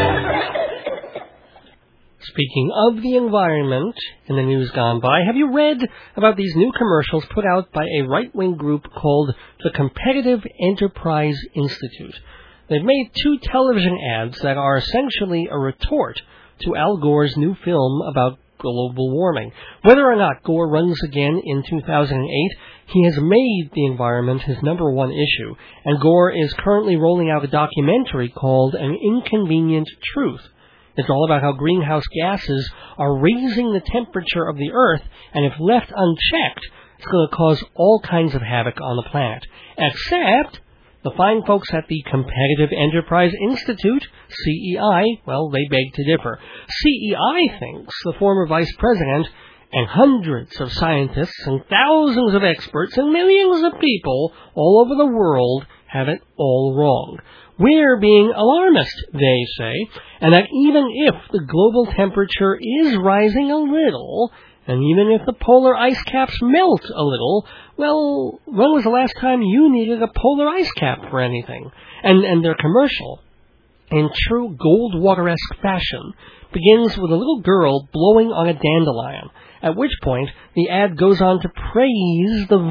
S1: Speaking of the environment in the news gone by, have you read about these new commercials put out by a right-wing group called the Competitive Enterprise Institute? They've made two television ads that are essentially a retort to Al Gore's new film about global warming. Whether or not Gore runs again in two thousand eight, he has made the environment his number one issue, and Gore is currently rolling out a documentary called An Inconvenient Truth. It's all about how greenhouse gases are raising the temperature of the Earth, and if left unchecked, it's going to cause all kinds of havoc on the planet. Except the fine folks at the Competitive Enterprise Institute, C E I, well, they beg to differ. C E I thinks the former vice president and hundreds of scientists and thousands of experts and millions of people all over the world have it all wrong. We're being alarmist, they say, and that even if the global temperature is rising a little, and even if the polar ice caps melt a little, well, when was the last time you needed a polar ice cap for anything? And, and their commercial, in true Goldwater-esque fashion, begins with a little girl blowing on a dandelion, at which point the ad goes on to praise the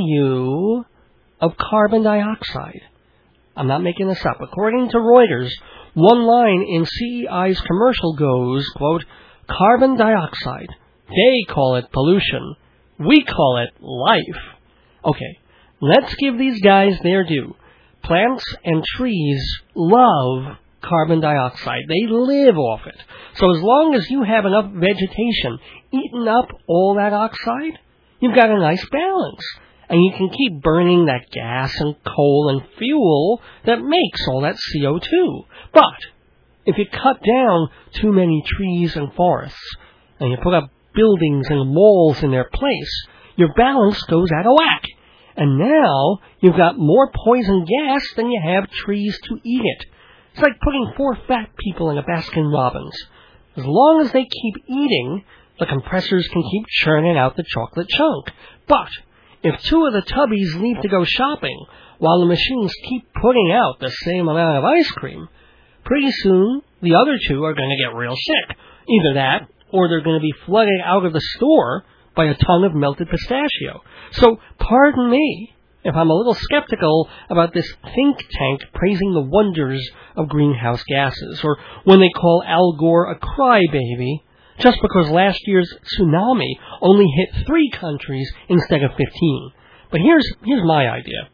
S1: value of carbon dioxide. I'm not making this up. According to Reuters, one line in C E I's commercial goes, quote, carbon dioxide. They call it pollution. We call it life. Okay, let's give these guys their due. Plants and trees love carbon dioxide. They live off it. So as long as you have enough vegetation eating up all that oxide, you've got a nice balance. And you can keep burning that gas and coal and fuel that makes all that C O two. But if you cut down too many trees and forests, and you put up buildings and malls in their place, your balance goes out of whack. And now you've got more poison gas than you have trees to eat it. It's like putting four fat people in a Baskin Robbins. As long as they keep eating, the compressors can keep churning out the chocolate chunk. But if two of the tubbies leave to go shopping, while the machines keep putting out the same amount of ice cream, pretty soon the other two are going to get real sick. Either that, or they're going to be flooded out of the store by a tongue of melted pistachio. So, pardon me if I'm a little skeptical about this think tank praising the wonders of greenhouse gases, or when they call Al Gore a crybaby, just because last year's tsunami only hit three countries instead of fifteen. But here's here's my idea.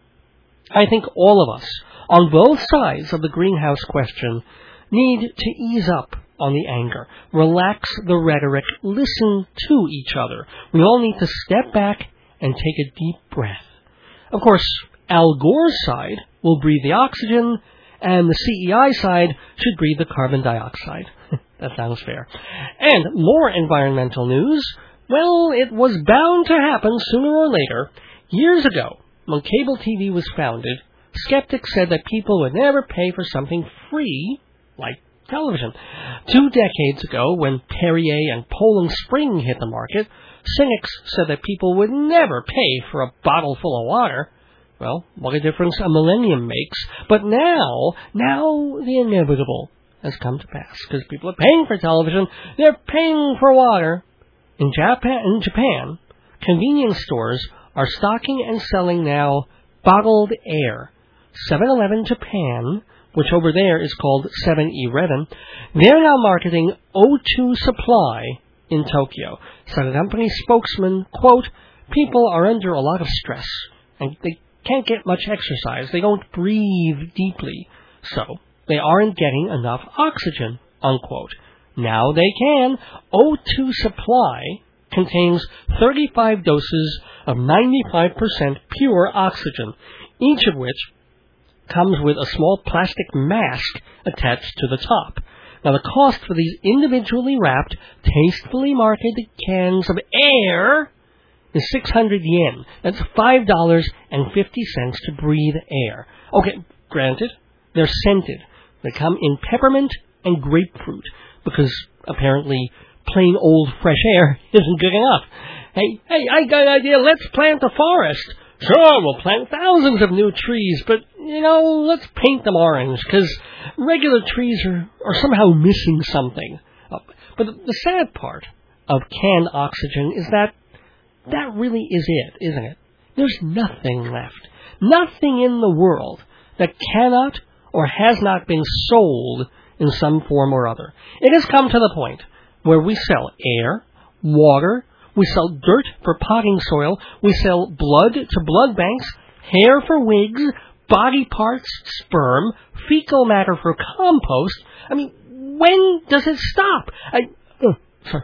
S1: I think all of us, on both sides of the greenhouse question, need to ease up on the anger, relax the rhetoric, listen to each other. We all need to step back and take a deep breath. Of course, Al Gore's side will breathe the oxygen, and the C E I side should breathe the carbon dioxide. That sounds fair. And more environmental news. Well, it was bound to happen sooner or later. Years ago, when cable T V was founded, skeptics said that people would never pay for something free, like television. Two decades ago, when Perrier and Poland Spring hit the market, cynics said that people would never pay for a bottle full of water. Well, what a difference a millennium makes. But now, now the inevitable has come to pass, because people are paying for television, they're paying for water. In Japan, in Japan, convenience stores are stocking and selling now bottled air. seven eleven Japan, which over there is called seven eleven, they're now marketing O two Supply in Tokyo. So the company spokesman, quote, people are under a lot of stress, and they can't get much exercise. They don't breathe deeply, so they aren't getting enough oxygen, unquote. Now they can. O two Supply contains thirty-five doses of ninety-five percent pure oxygen, each of which comes with a small plastic mask attached to the top. Now, the cost for these individually wrapped, tastefully marketed cans of air is six hundred yen. That's five dollars and fifty cents to breathe air. Okay, granted, they're scented. They come in peppermint and grapefruit, because apparently plain old fresh air isn't good enough. Hey, hey, I got an idea. Let's plant a forest. Sure, we'll plant thousands of new trees, but, you know, let's paint them orange, because regular trees are, are somehow missing something. Uh, but the, the sad part of canned oxygen is that that really is it, isn't it? There's nothing left. Nothing in the world that cannot or has not been sold in some form or other. It has come to the point where we sell air, water, we sell dirt for potting soil, we sell blood to blood banks, hair for wigs, body parts, sperm, fecal matter for compost. I mean, when does it stop? I, oh,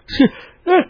S1: sorry.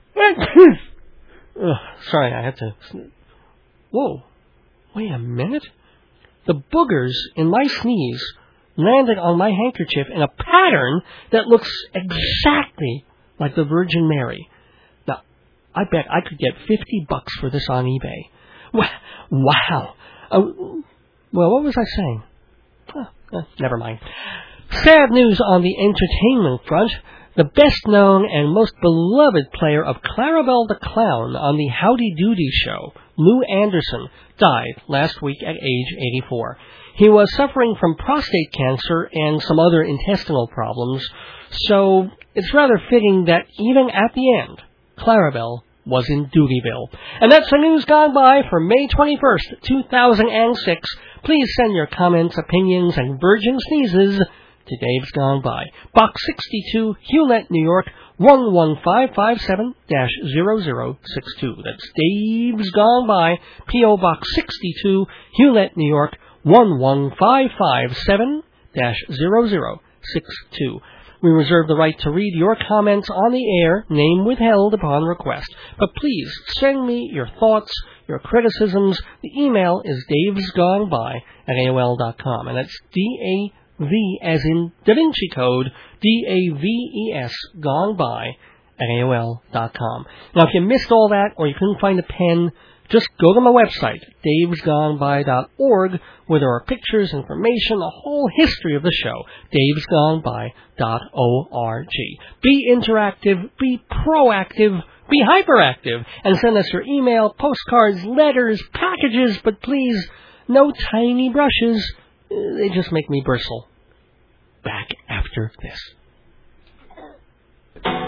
S1: oh, sorry, I had to... Whoa, wait a minute. The boogers in my sneeze landed on my handkerchief in a pattern that looks exactly like the Virgin Mary. Now, I bet I could get fifty bucks for this on eBay. Wow. Uh, well, what was I saying? Oh, uh, never mind. Sad news on the entertainment front. The best-known and most beloved player of Clarabelle the Clown on the Howdy Doody show, Lou Anderson, died last week at age eighty-four. He was suffering from prostate cancer and some other intestinal problems, so it's rather fitting that even at the end, Clarabelle was in Doodyville. And that's the news gone by for May twenty-first, two thousand six. Please send your comments, opinions, and virgin sneezes to Dave's Gone By. Box sixty-two, Hewlett, New York, one one five five seven dash zero zero six two. That's Dave's Gone By, P O. Box sixty-two, Hewlett, New York, one one five five seven dash zero zero six two. We reserve the right to read your comments on the air, name withheld upon request. But please send me your thoughts, your criticisms. The email is davesgoneby at A O L dot com, and that's D A V as in Da Vinci Code, D A V E S, gone by at A O L dot com. Now, if you missed all that or you couldn't find a pen, just go to my website, daves gone by dot org, where there are pictures, information, the whole history of the show, daves gone by dot org. Be interactive, be proactive, be hyperactive, and send us your email, postcards, letters, packages, but please, no tiny brushes. They just make me bristle. Back after this.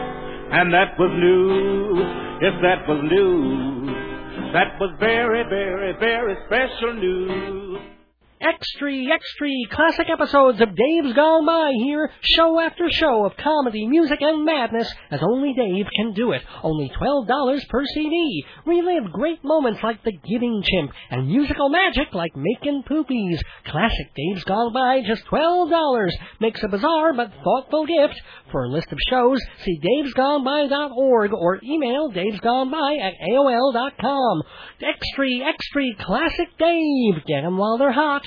S4: and that was news. Yes, that was news. That was very, very, very special news.
S1: Extra, extra, classic episodes of Dave's Gone By here, show after show of comedy, music, and madness, as only Dave can do it. Only twelve dollars per C D. Relive great moments like The Giving Chimp, and musical magic like Making Poopies. Classic Dave's Gone By, just twelve dollars. Makes a bizarre but thoughtful gift. For a list of shows, see daves gone by dot org or email davesgoneby at A O L dot com. Extra, extra, classic Dave. Get 'em while they're hot.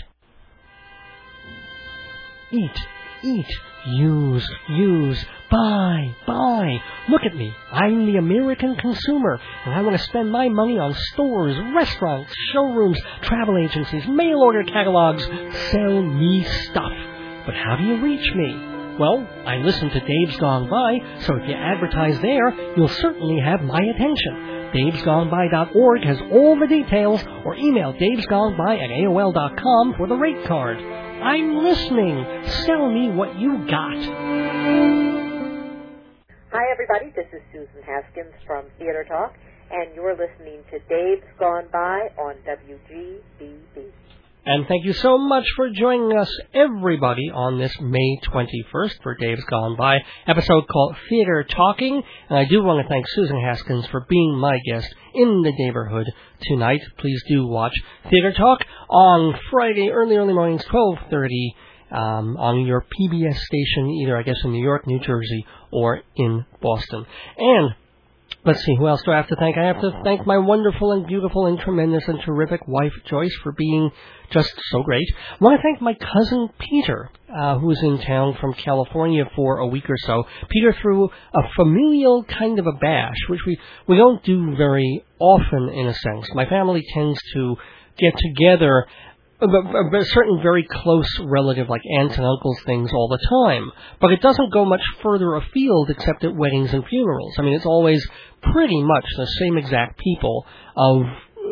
S1: Eat, eat, use, use, buy, buy. Look at me. I'm the American consumer, and I want to spend my money on stores, restaurants, showrooms, travel agencies, mail order catalogs. Sell me stuff. But how do you reach me? Well, I listen to Dave's Gone By, so if you advertise there, you'll certainly have my attention. daves gone by dot org has all the details, or email davesgoneby at A O L dot com for the rate card. I'm listening. Sell me what you got.
S3: Hi, everybody. This is Susan Haskins from Theater Talk, and you're listening to Dave's Gone By on W G B B.
S1: And thank you so much for joining us, everybody, on this May twenty-first for Dave's Gone By, episode called Theater Talking. And I do want to thank Susan Haskins for being my guest in the neighborhood tonight. Please do watch Theater Talk on Friday, early, early mornings, twelve thirty, um, on your P B S station, either, I guess, in New York, New Jersey, or in Boston. And let's see, who else do I have to thank? I have to thank my wonderful and beautiful and tremendous and terrific wife, Joyce, for being just so great. I want to thank my cousin, Peter, uh, who's in town from California for a week or so. Peter threw a familial kind of a bash, which we, we don't do very often, in a sense. My family tends to get together, a, a, a certain very close relative like aunts and uncles things all the time. But it doesn't go much further afield except at weddings and funerals. I mean, it's always pretty much the same exact people of,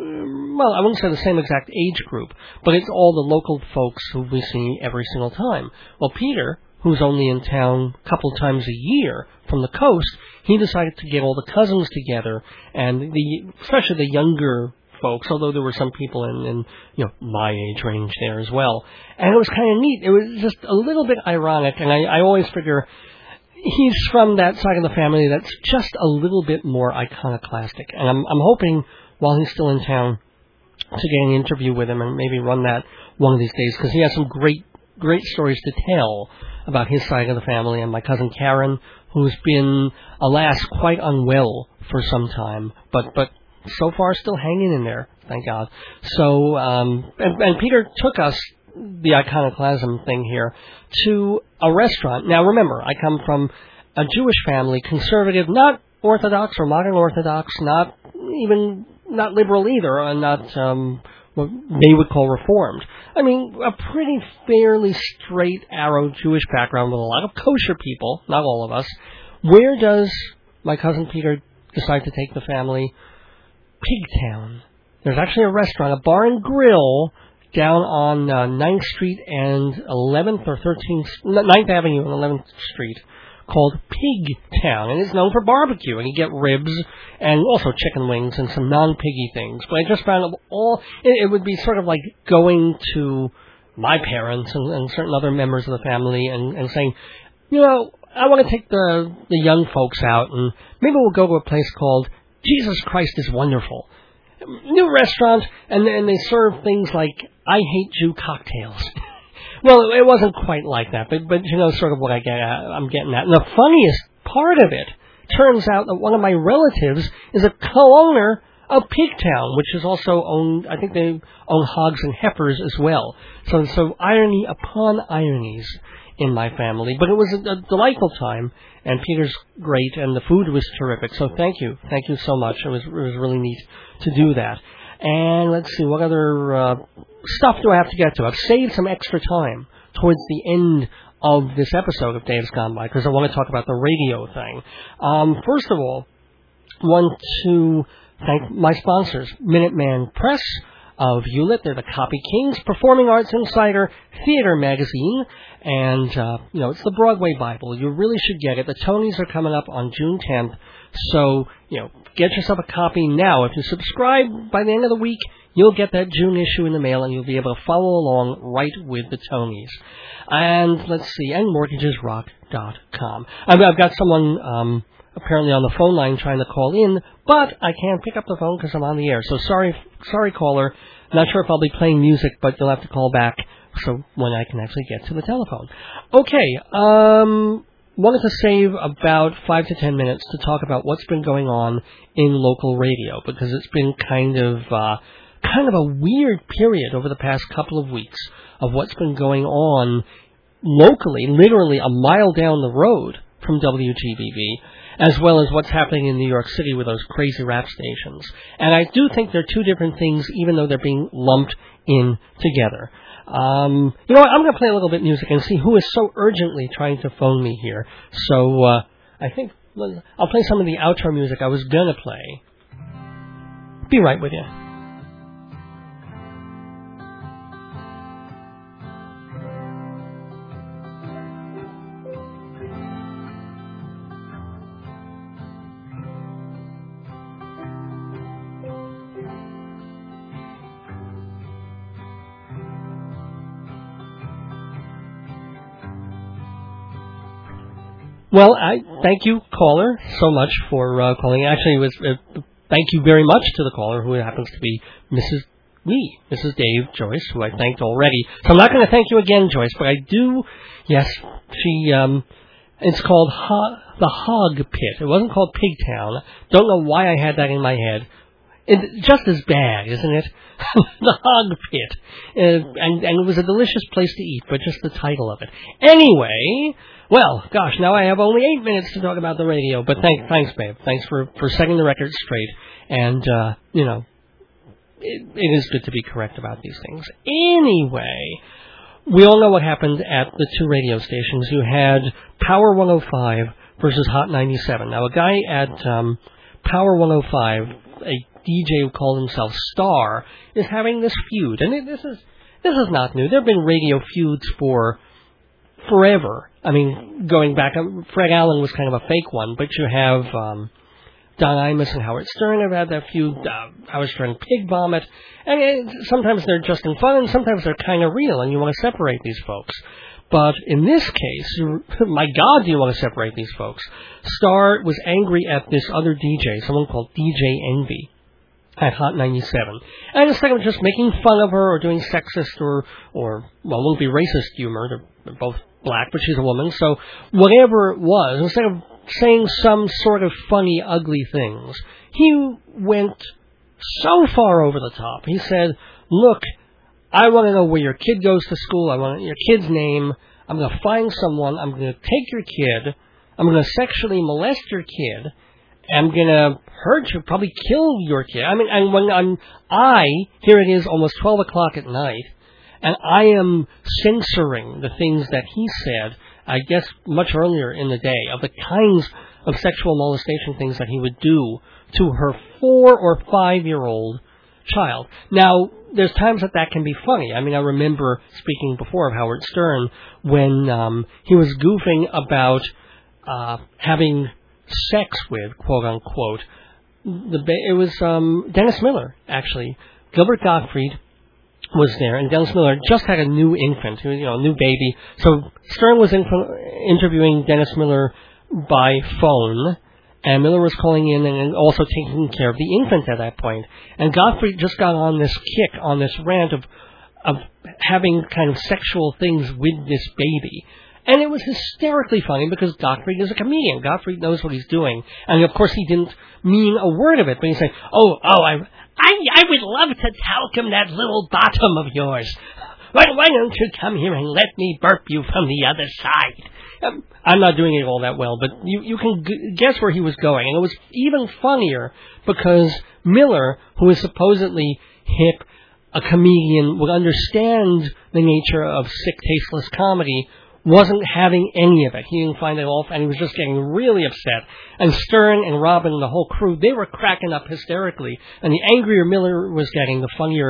S1: well, I wouldn't say the same exact age group, but it's all the local folks who we see every single time. Well, Peter, who's only in town a couple times a year from the coast, he decided to get all the cousins together, and the especially the younger folks, although there were some people in, in you know, my age range there as well. And it was kind of neat. It was just a little bit ironic, and I, I always figure he's from that side of the family that's just a little bit more iconoclastic. And I'm, I'm hoping, while he's still in town, to get an interview with him and maybe run that one of these days, because he has some great, great stories to tell about his side of the family. And my cousin Karen, who's been, alas, quite unwell for some time, but but so far still hanging in there, thank God. So, um, and, and Peter took us, the iconoclasm thing here, to a restaurant. Now, remember, I come from a Jewish family, conservative, not Orthodox or modern Orthodox, not even, not liberal either, and not um, what they would call Reformed. I mean, a pretty fairly straight arrow Jewish background with a lot of kosher people, not all of us. Where does my cousin Peter decide to take the family? Pigtown. There's actually a restaurant, a bar and grill, down on uh, ninth Street and eleventh or thirteenth, ninth Avenue and eleventh Street, called Pigtown, and it's known for barbecue. And you get ribs and also chicken wings and some non-piggy things. But I just found it all, it, it would be sort of like going to my parents and, and certain other members of the family and, and saying, you know, I want to take the, the young folks out, and maybe we'll go to a place called Jesus Christ is Wonderful. New restaurant, and, and they serve things like I Hate Jew cocktails. Well, it wasn't quite like that, but, but you know sort of what I get at, I'm getting at. And the funniest part of it, turns out that one of my relatives is a co-owner of Pigtown, which is also owned, I think they own Hogs and Heifers as well. So, so irony upon ironies in my family. But it was a, a delightful time, and Peter's great, and the food was terrific. So thank you. Thank you so much. It was, it was really neat to do that. And let's see, what other uh, stuff do I have to get to? I've saved some extra time towards the end of this episode of Dave's Gone By, because I want to talk about the radio thing. Um, first of all, I want to thank my sponsors, Minuteman Press. of Hewlett. They're the Copy Kings, Performing Arts Insider, Theater Magazine, and, uh, you know, it's the Broadway Bible. You really should get it. The Tonys are coming up on June tenth, so, you know, get yourself a copy now. If you subscribe by the end of the week, you'll get that June issue in the mail, and you'll be able to follow along right with the Tonys. And, let's see, and mortgages rock dot com. I've, I've got someone um, apparently on the phone line trying to call in, but I can't pick up the phone because I'm on the air. So sorry, sorry, caller. Not sure if I'll be playing music, but you'll have to call back so when I can actually get to the telephone. Okay, um... wanted to save about five to ten minutes to talk about what's been going on in local radio, because it's been kind of uh, kind of a weird period over the past couple of weeks of what's been going on locally, literally a mile down the road from W G B V, as well as what's happening in New York City with those crazy rap stations. And I do think they're two different things, even though they're being lumped in together. Um, you know what, I'm going to play a little bit of music and see who is so urgently trying to phone me here. So, uh, I think I'll play some of the outro music I was going to play. Be right with you. Well, I thank you, caller, so much for uh, calling. Actually, it was uh, thank you very much to the caller, who happens to be Missus me, Missus Dave Joyce, who I thanked already. So I'm not going to thank you again, Joyce, but I do. Yes, she. Um, it's called Ho- the Hog Pit. It wasn't called Pigtown. Don't know why I had that in my head. It's just as bad, isn't it? The Hog Pit, uh, and and it was a delicious place to eat, but just the title of it. Anyway. Well, gosh, now I have only eight minutes to talk about the radio, but thank, thanks, babe. Thanks for, for setting the record straight. And, uh, you know, it, it is good to be correct about these things. Anyway, we all know what happened at the two radio stations. You had Power one oh five versus Hot ninety-seven. Now, a guy at um, Power one oh five, a D J who called himself Star, is having this feud. And it, this is this is not new. There have been radio feuds for forever. I mean, going back, Fred Allen was kind of a fake one, but you have um, Don Imus and Howard Stern have had that feud. Uh, Howard Stern pig vomit. And it, sometimes they're just in fun, and sometimes they're kind of real, and you want to separate these folks. But in this case, my God, do you want to separate these folks? Star was angry at this other D J, someone called D J Envy, at Hot ninety-seven. And instead of just making fun of her or doing sexist or, or well, it won't be racist humor, they're, they're both black, but she's a woman, so whatever it was, instead of saying some sort of funny, ugly things, he went so far over the top. He said, look, I want to know where your kid goes to school, I want your kid's name, I'm going to find someone, I'm going to take your kid, I'm going to sexually molest your kid, I'm going to hurt you, probably kill your kid. I mean, and when I'm, I, here it is almost twelve o'clock at night, and I am censoring the things that he said, I guess much earlier in the day, of the kinds of sexual molestation things that he would do to her four or five-year-old child. Now, there's times that that can be funny. I mean, I remember speaking before of Howard Stern when um, he was goofing about uh, having sex with, quote-unquote, the ba- it was um, Dennis Miller, actually. Gilbert Gottfried was there, and Dennis Miller just had a new infant, you know, a new baby. So Stern was in, interviewing Dennis Miller by phone, and Miller was calling in and also taking care of the infant at that point. And Gottfried just got on this kick, on this rant of of having kind of sexual things with this baby. And it was hysterically funny because Gottfried is a comedian. Gottfried knows what he's doing. And, of course, he didn't mean a word of it, but he's saying, oh, oh, I... I, I would love to talcum that little bottom of yours. Why, why don't you come here and let me burp you from the other side? Um, I'm not doing it all that well, but you, you can g- guess where he was going. And it was even funnier because Miller, who is supposedly hip, a comedian, would understand the nature of sick, tasteless comedy, wasn't having any of it. He didn't find it all, and he was just getting really upset. And Stern and Robin and the whole crew, they were cracking up hysterically. And the angrier Miller was getting, the funnier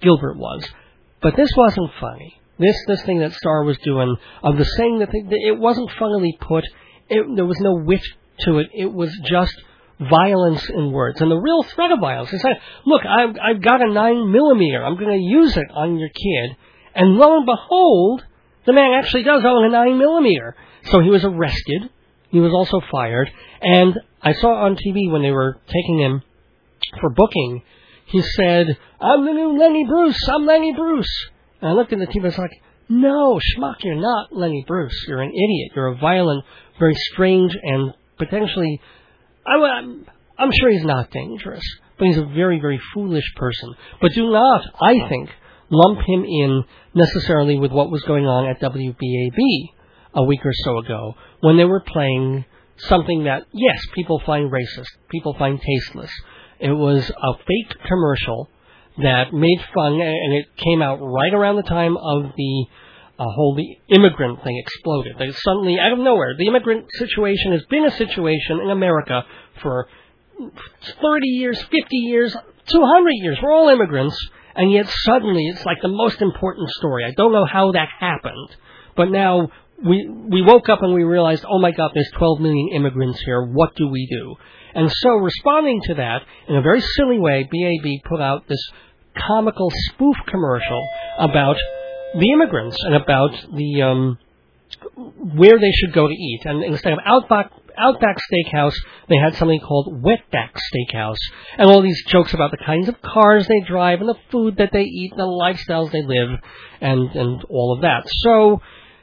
S1: Gilbert was. But this wasn't funny. This this thing that Starr was doing, of the saying that they, it wasn't funnily put, it, there was no wit to it, it was just violence in words. And the real threat of violence is that, look, I've, I've got a nine millimeter, I'm going to use it on your kid, and lo and behold, the man actually does own a nine millimeter. So he was arrested, he was also fired, and I saw on T V when they were taking him for booking, he said, I'm the new Lenny Bruce, I'm Lenny Bruce. And I looked at the T V and I was like, no, schmuck, you're not Lenny Bruce. You're an idiot. You're a violent, very strange, and potentially, I'm, I'm sure he's not dangerous, but he's a very, very foolish person. But do not, I think, lump him in necessarily with what was going on at W B A B a week or so ago, when they were playing something that, yes, people find racist, people find tasteless. It was a fake commercial that made fun, and it came out right around the time of the uh, whole the immigrant thing exploded. They suddenly, out of nowhere, the immigrant situation has been a situation in America for thirty years, fifty years, two hundred years. We're all immigrants, and yet suddenly it's like the most important story. I don't know how that happened, but now we we woke up and we realized, oh my God, there's twelve million immigrants here. What do we do? And so, responding to that, in a very silly way, B A B put out this comical spoof commercial about the immigrants and about the um, where they should go to eat. And instead of Outback, Outback Steakhouse, they had something called Wetback Steakhouse. And all these jokes about the kinds of cars they drive and the food that they eat and the lifestyles they live and, and all of that. So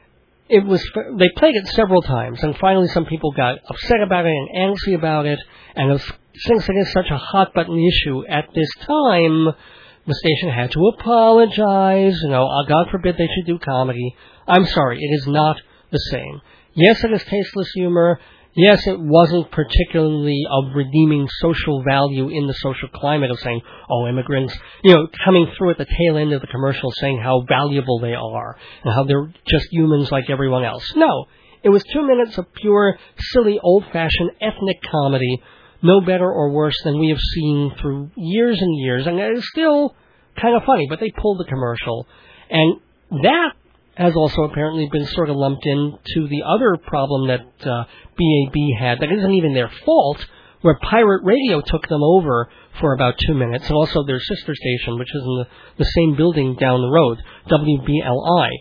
S1: it was, they played it several times, and finally some people got upset about it and antsy about it, and since it is such a hot-button issue at this time, the station had to apologize. You know, uh, God forbid they should do comedy. I'm sorry, it is not the same. Yes, it is tasteless humor. Yes, it wasn't particularly of redeeming social value in the social climate of saying, oh, immigrants, you know, coming through at the tail end of the commercial saying how valuable they are and how they're just humans like everyone else. No, it was two minutes of pure, silly, old-fashioned ethnic comedy, no better or worse than we have seen through years and years, and it's still kind of funny, but they pulled the commercial, and that has also apparently been sort of lumped into the other problem that uh, B A B had that isn't even their fault, where Pirate Radio took them over for about two minutes, and also their sister station, which is in the, the same building down the road, W B L I.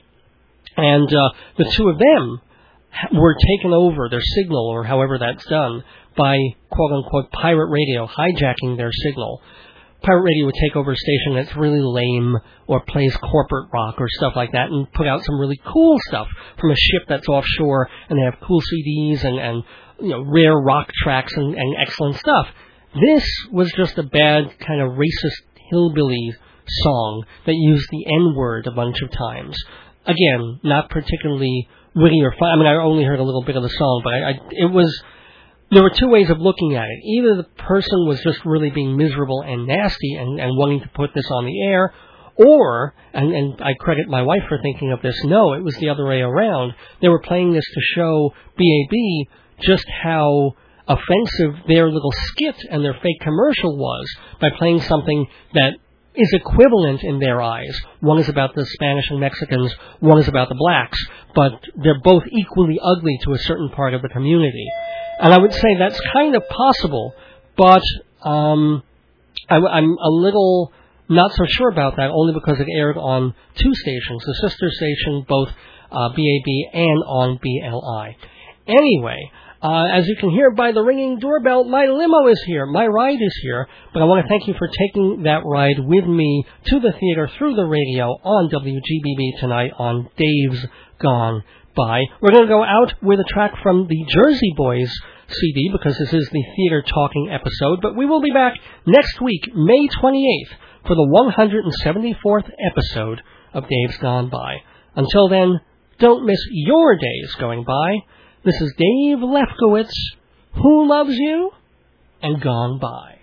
S1: And uh, the two of them were taken over, their signal, or however that's done, by quote-unquote Pirate Radio, hijacking their signal. Pirate Radio would take over a station that's really lame or plays corporate rock or stuff like that and put out some really cool stuff from a ship that's offshore, and they have cool C Ds and, and you know, rare rock tracks and, and excellent stuff. This was just a bad kind of racist hillbilly song that used the N-word a bunch of times. Again, not particularly witty or fun. I mean, I only heard a little bit of the song, but I, I, it was... There were two ways of looking at it. Either the person was just really being miserable and nasty and, and wanting to put this on the air, or, and, and I credit my wife for thinking of this, no, it was the other way around. They were playing this to show B A B just how offensive their little skit and their fake commercial was by playing something that is equivalent in their eyes. One is about the Spanish and Mexicans, one is about the blacks, but they're both equally ugly to a certain part of the community. And I would say that's kind of possible, but um, I, I'm a little not so sure about that, only because it aired on two stations, the sister station, both uh, B A B and on B L I. Anyway, uh, as you can hear by the ringing doorbell, my limo is here, my ride is here, but I want to thank you for taking that ride with me to the theater through the radio on W G B B tonight on Dave's Gone By. We're going to go out with a track from the Jersey Boys C D, because this is the theater talking episode, but we will be back next week, May twenty-eighth, for the one hundred seventy-fourth episode of Dave's Gone By. Until then, don't miss your days going by. This is Dave Lefkowitz, who loves you, and gone by.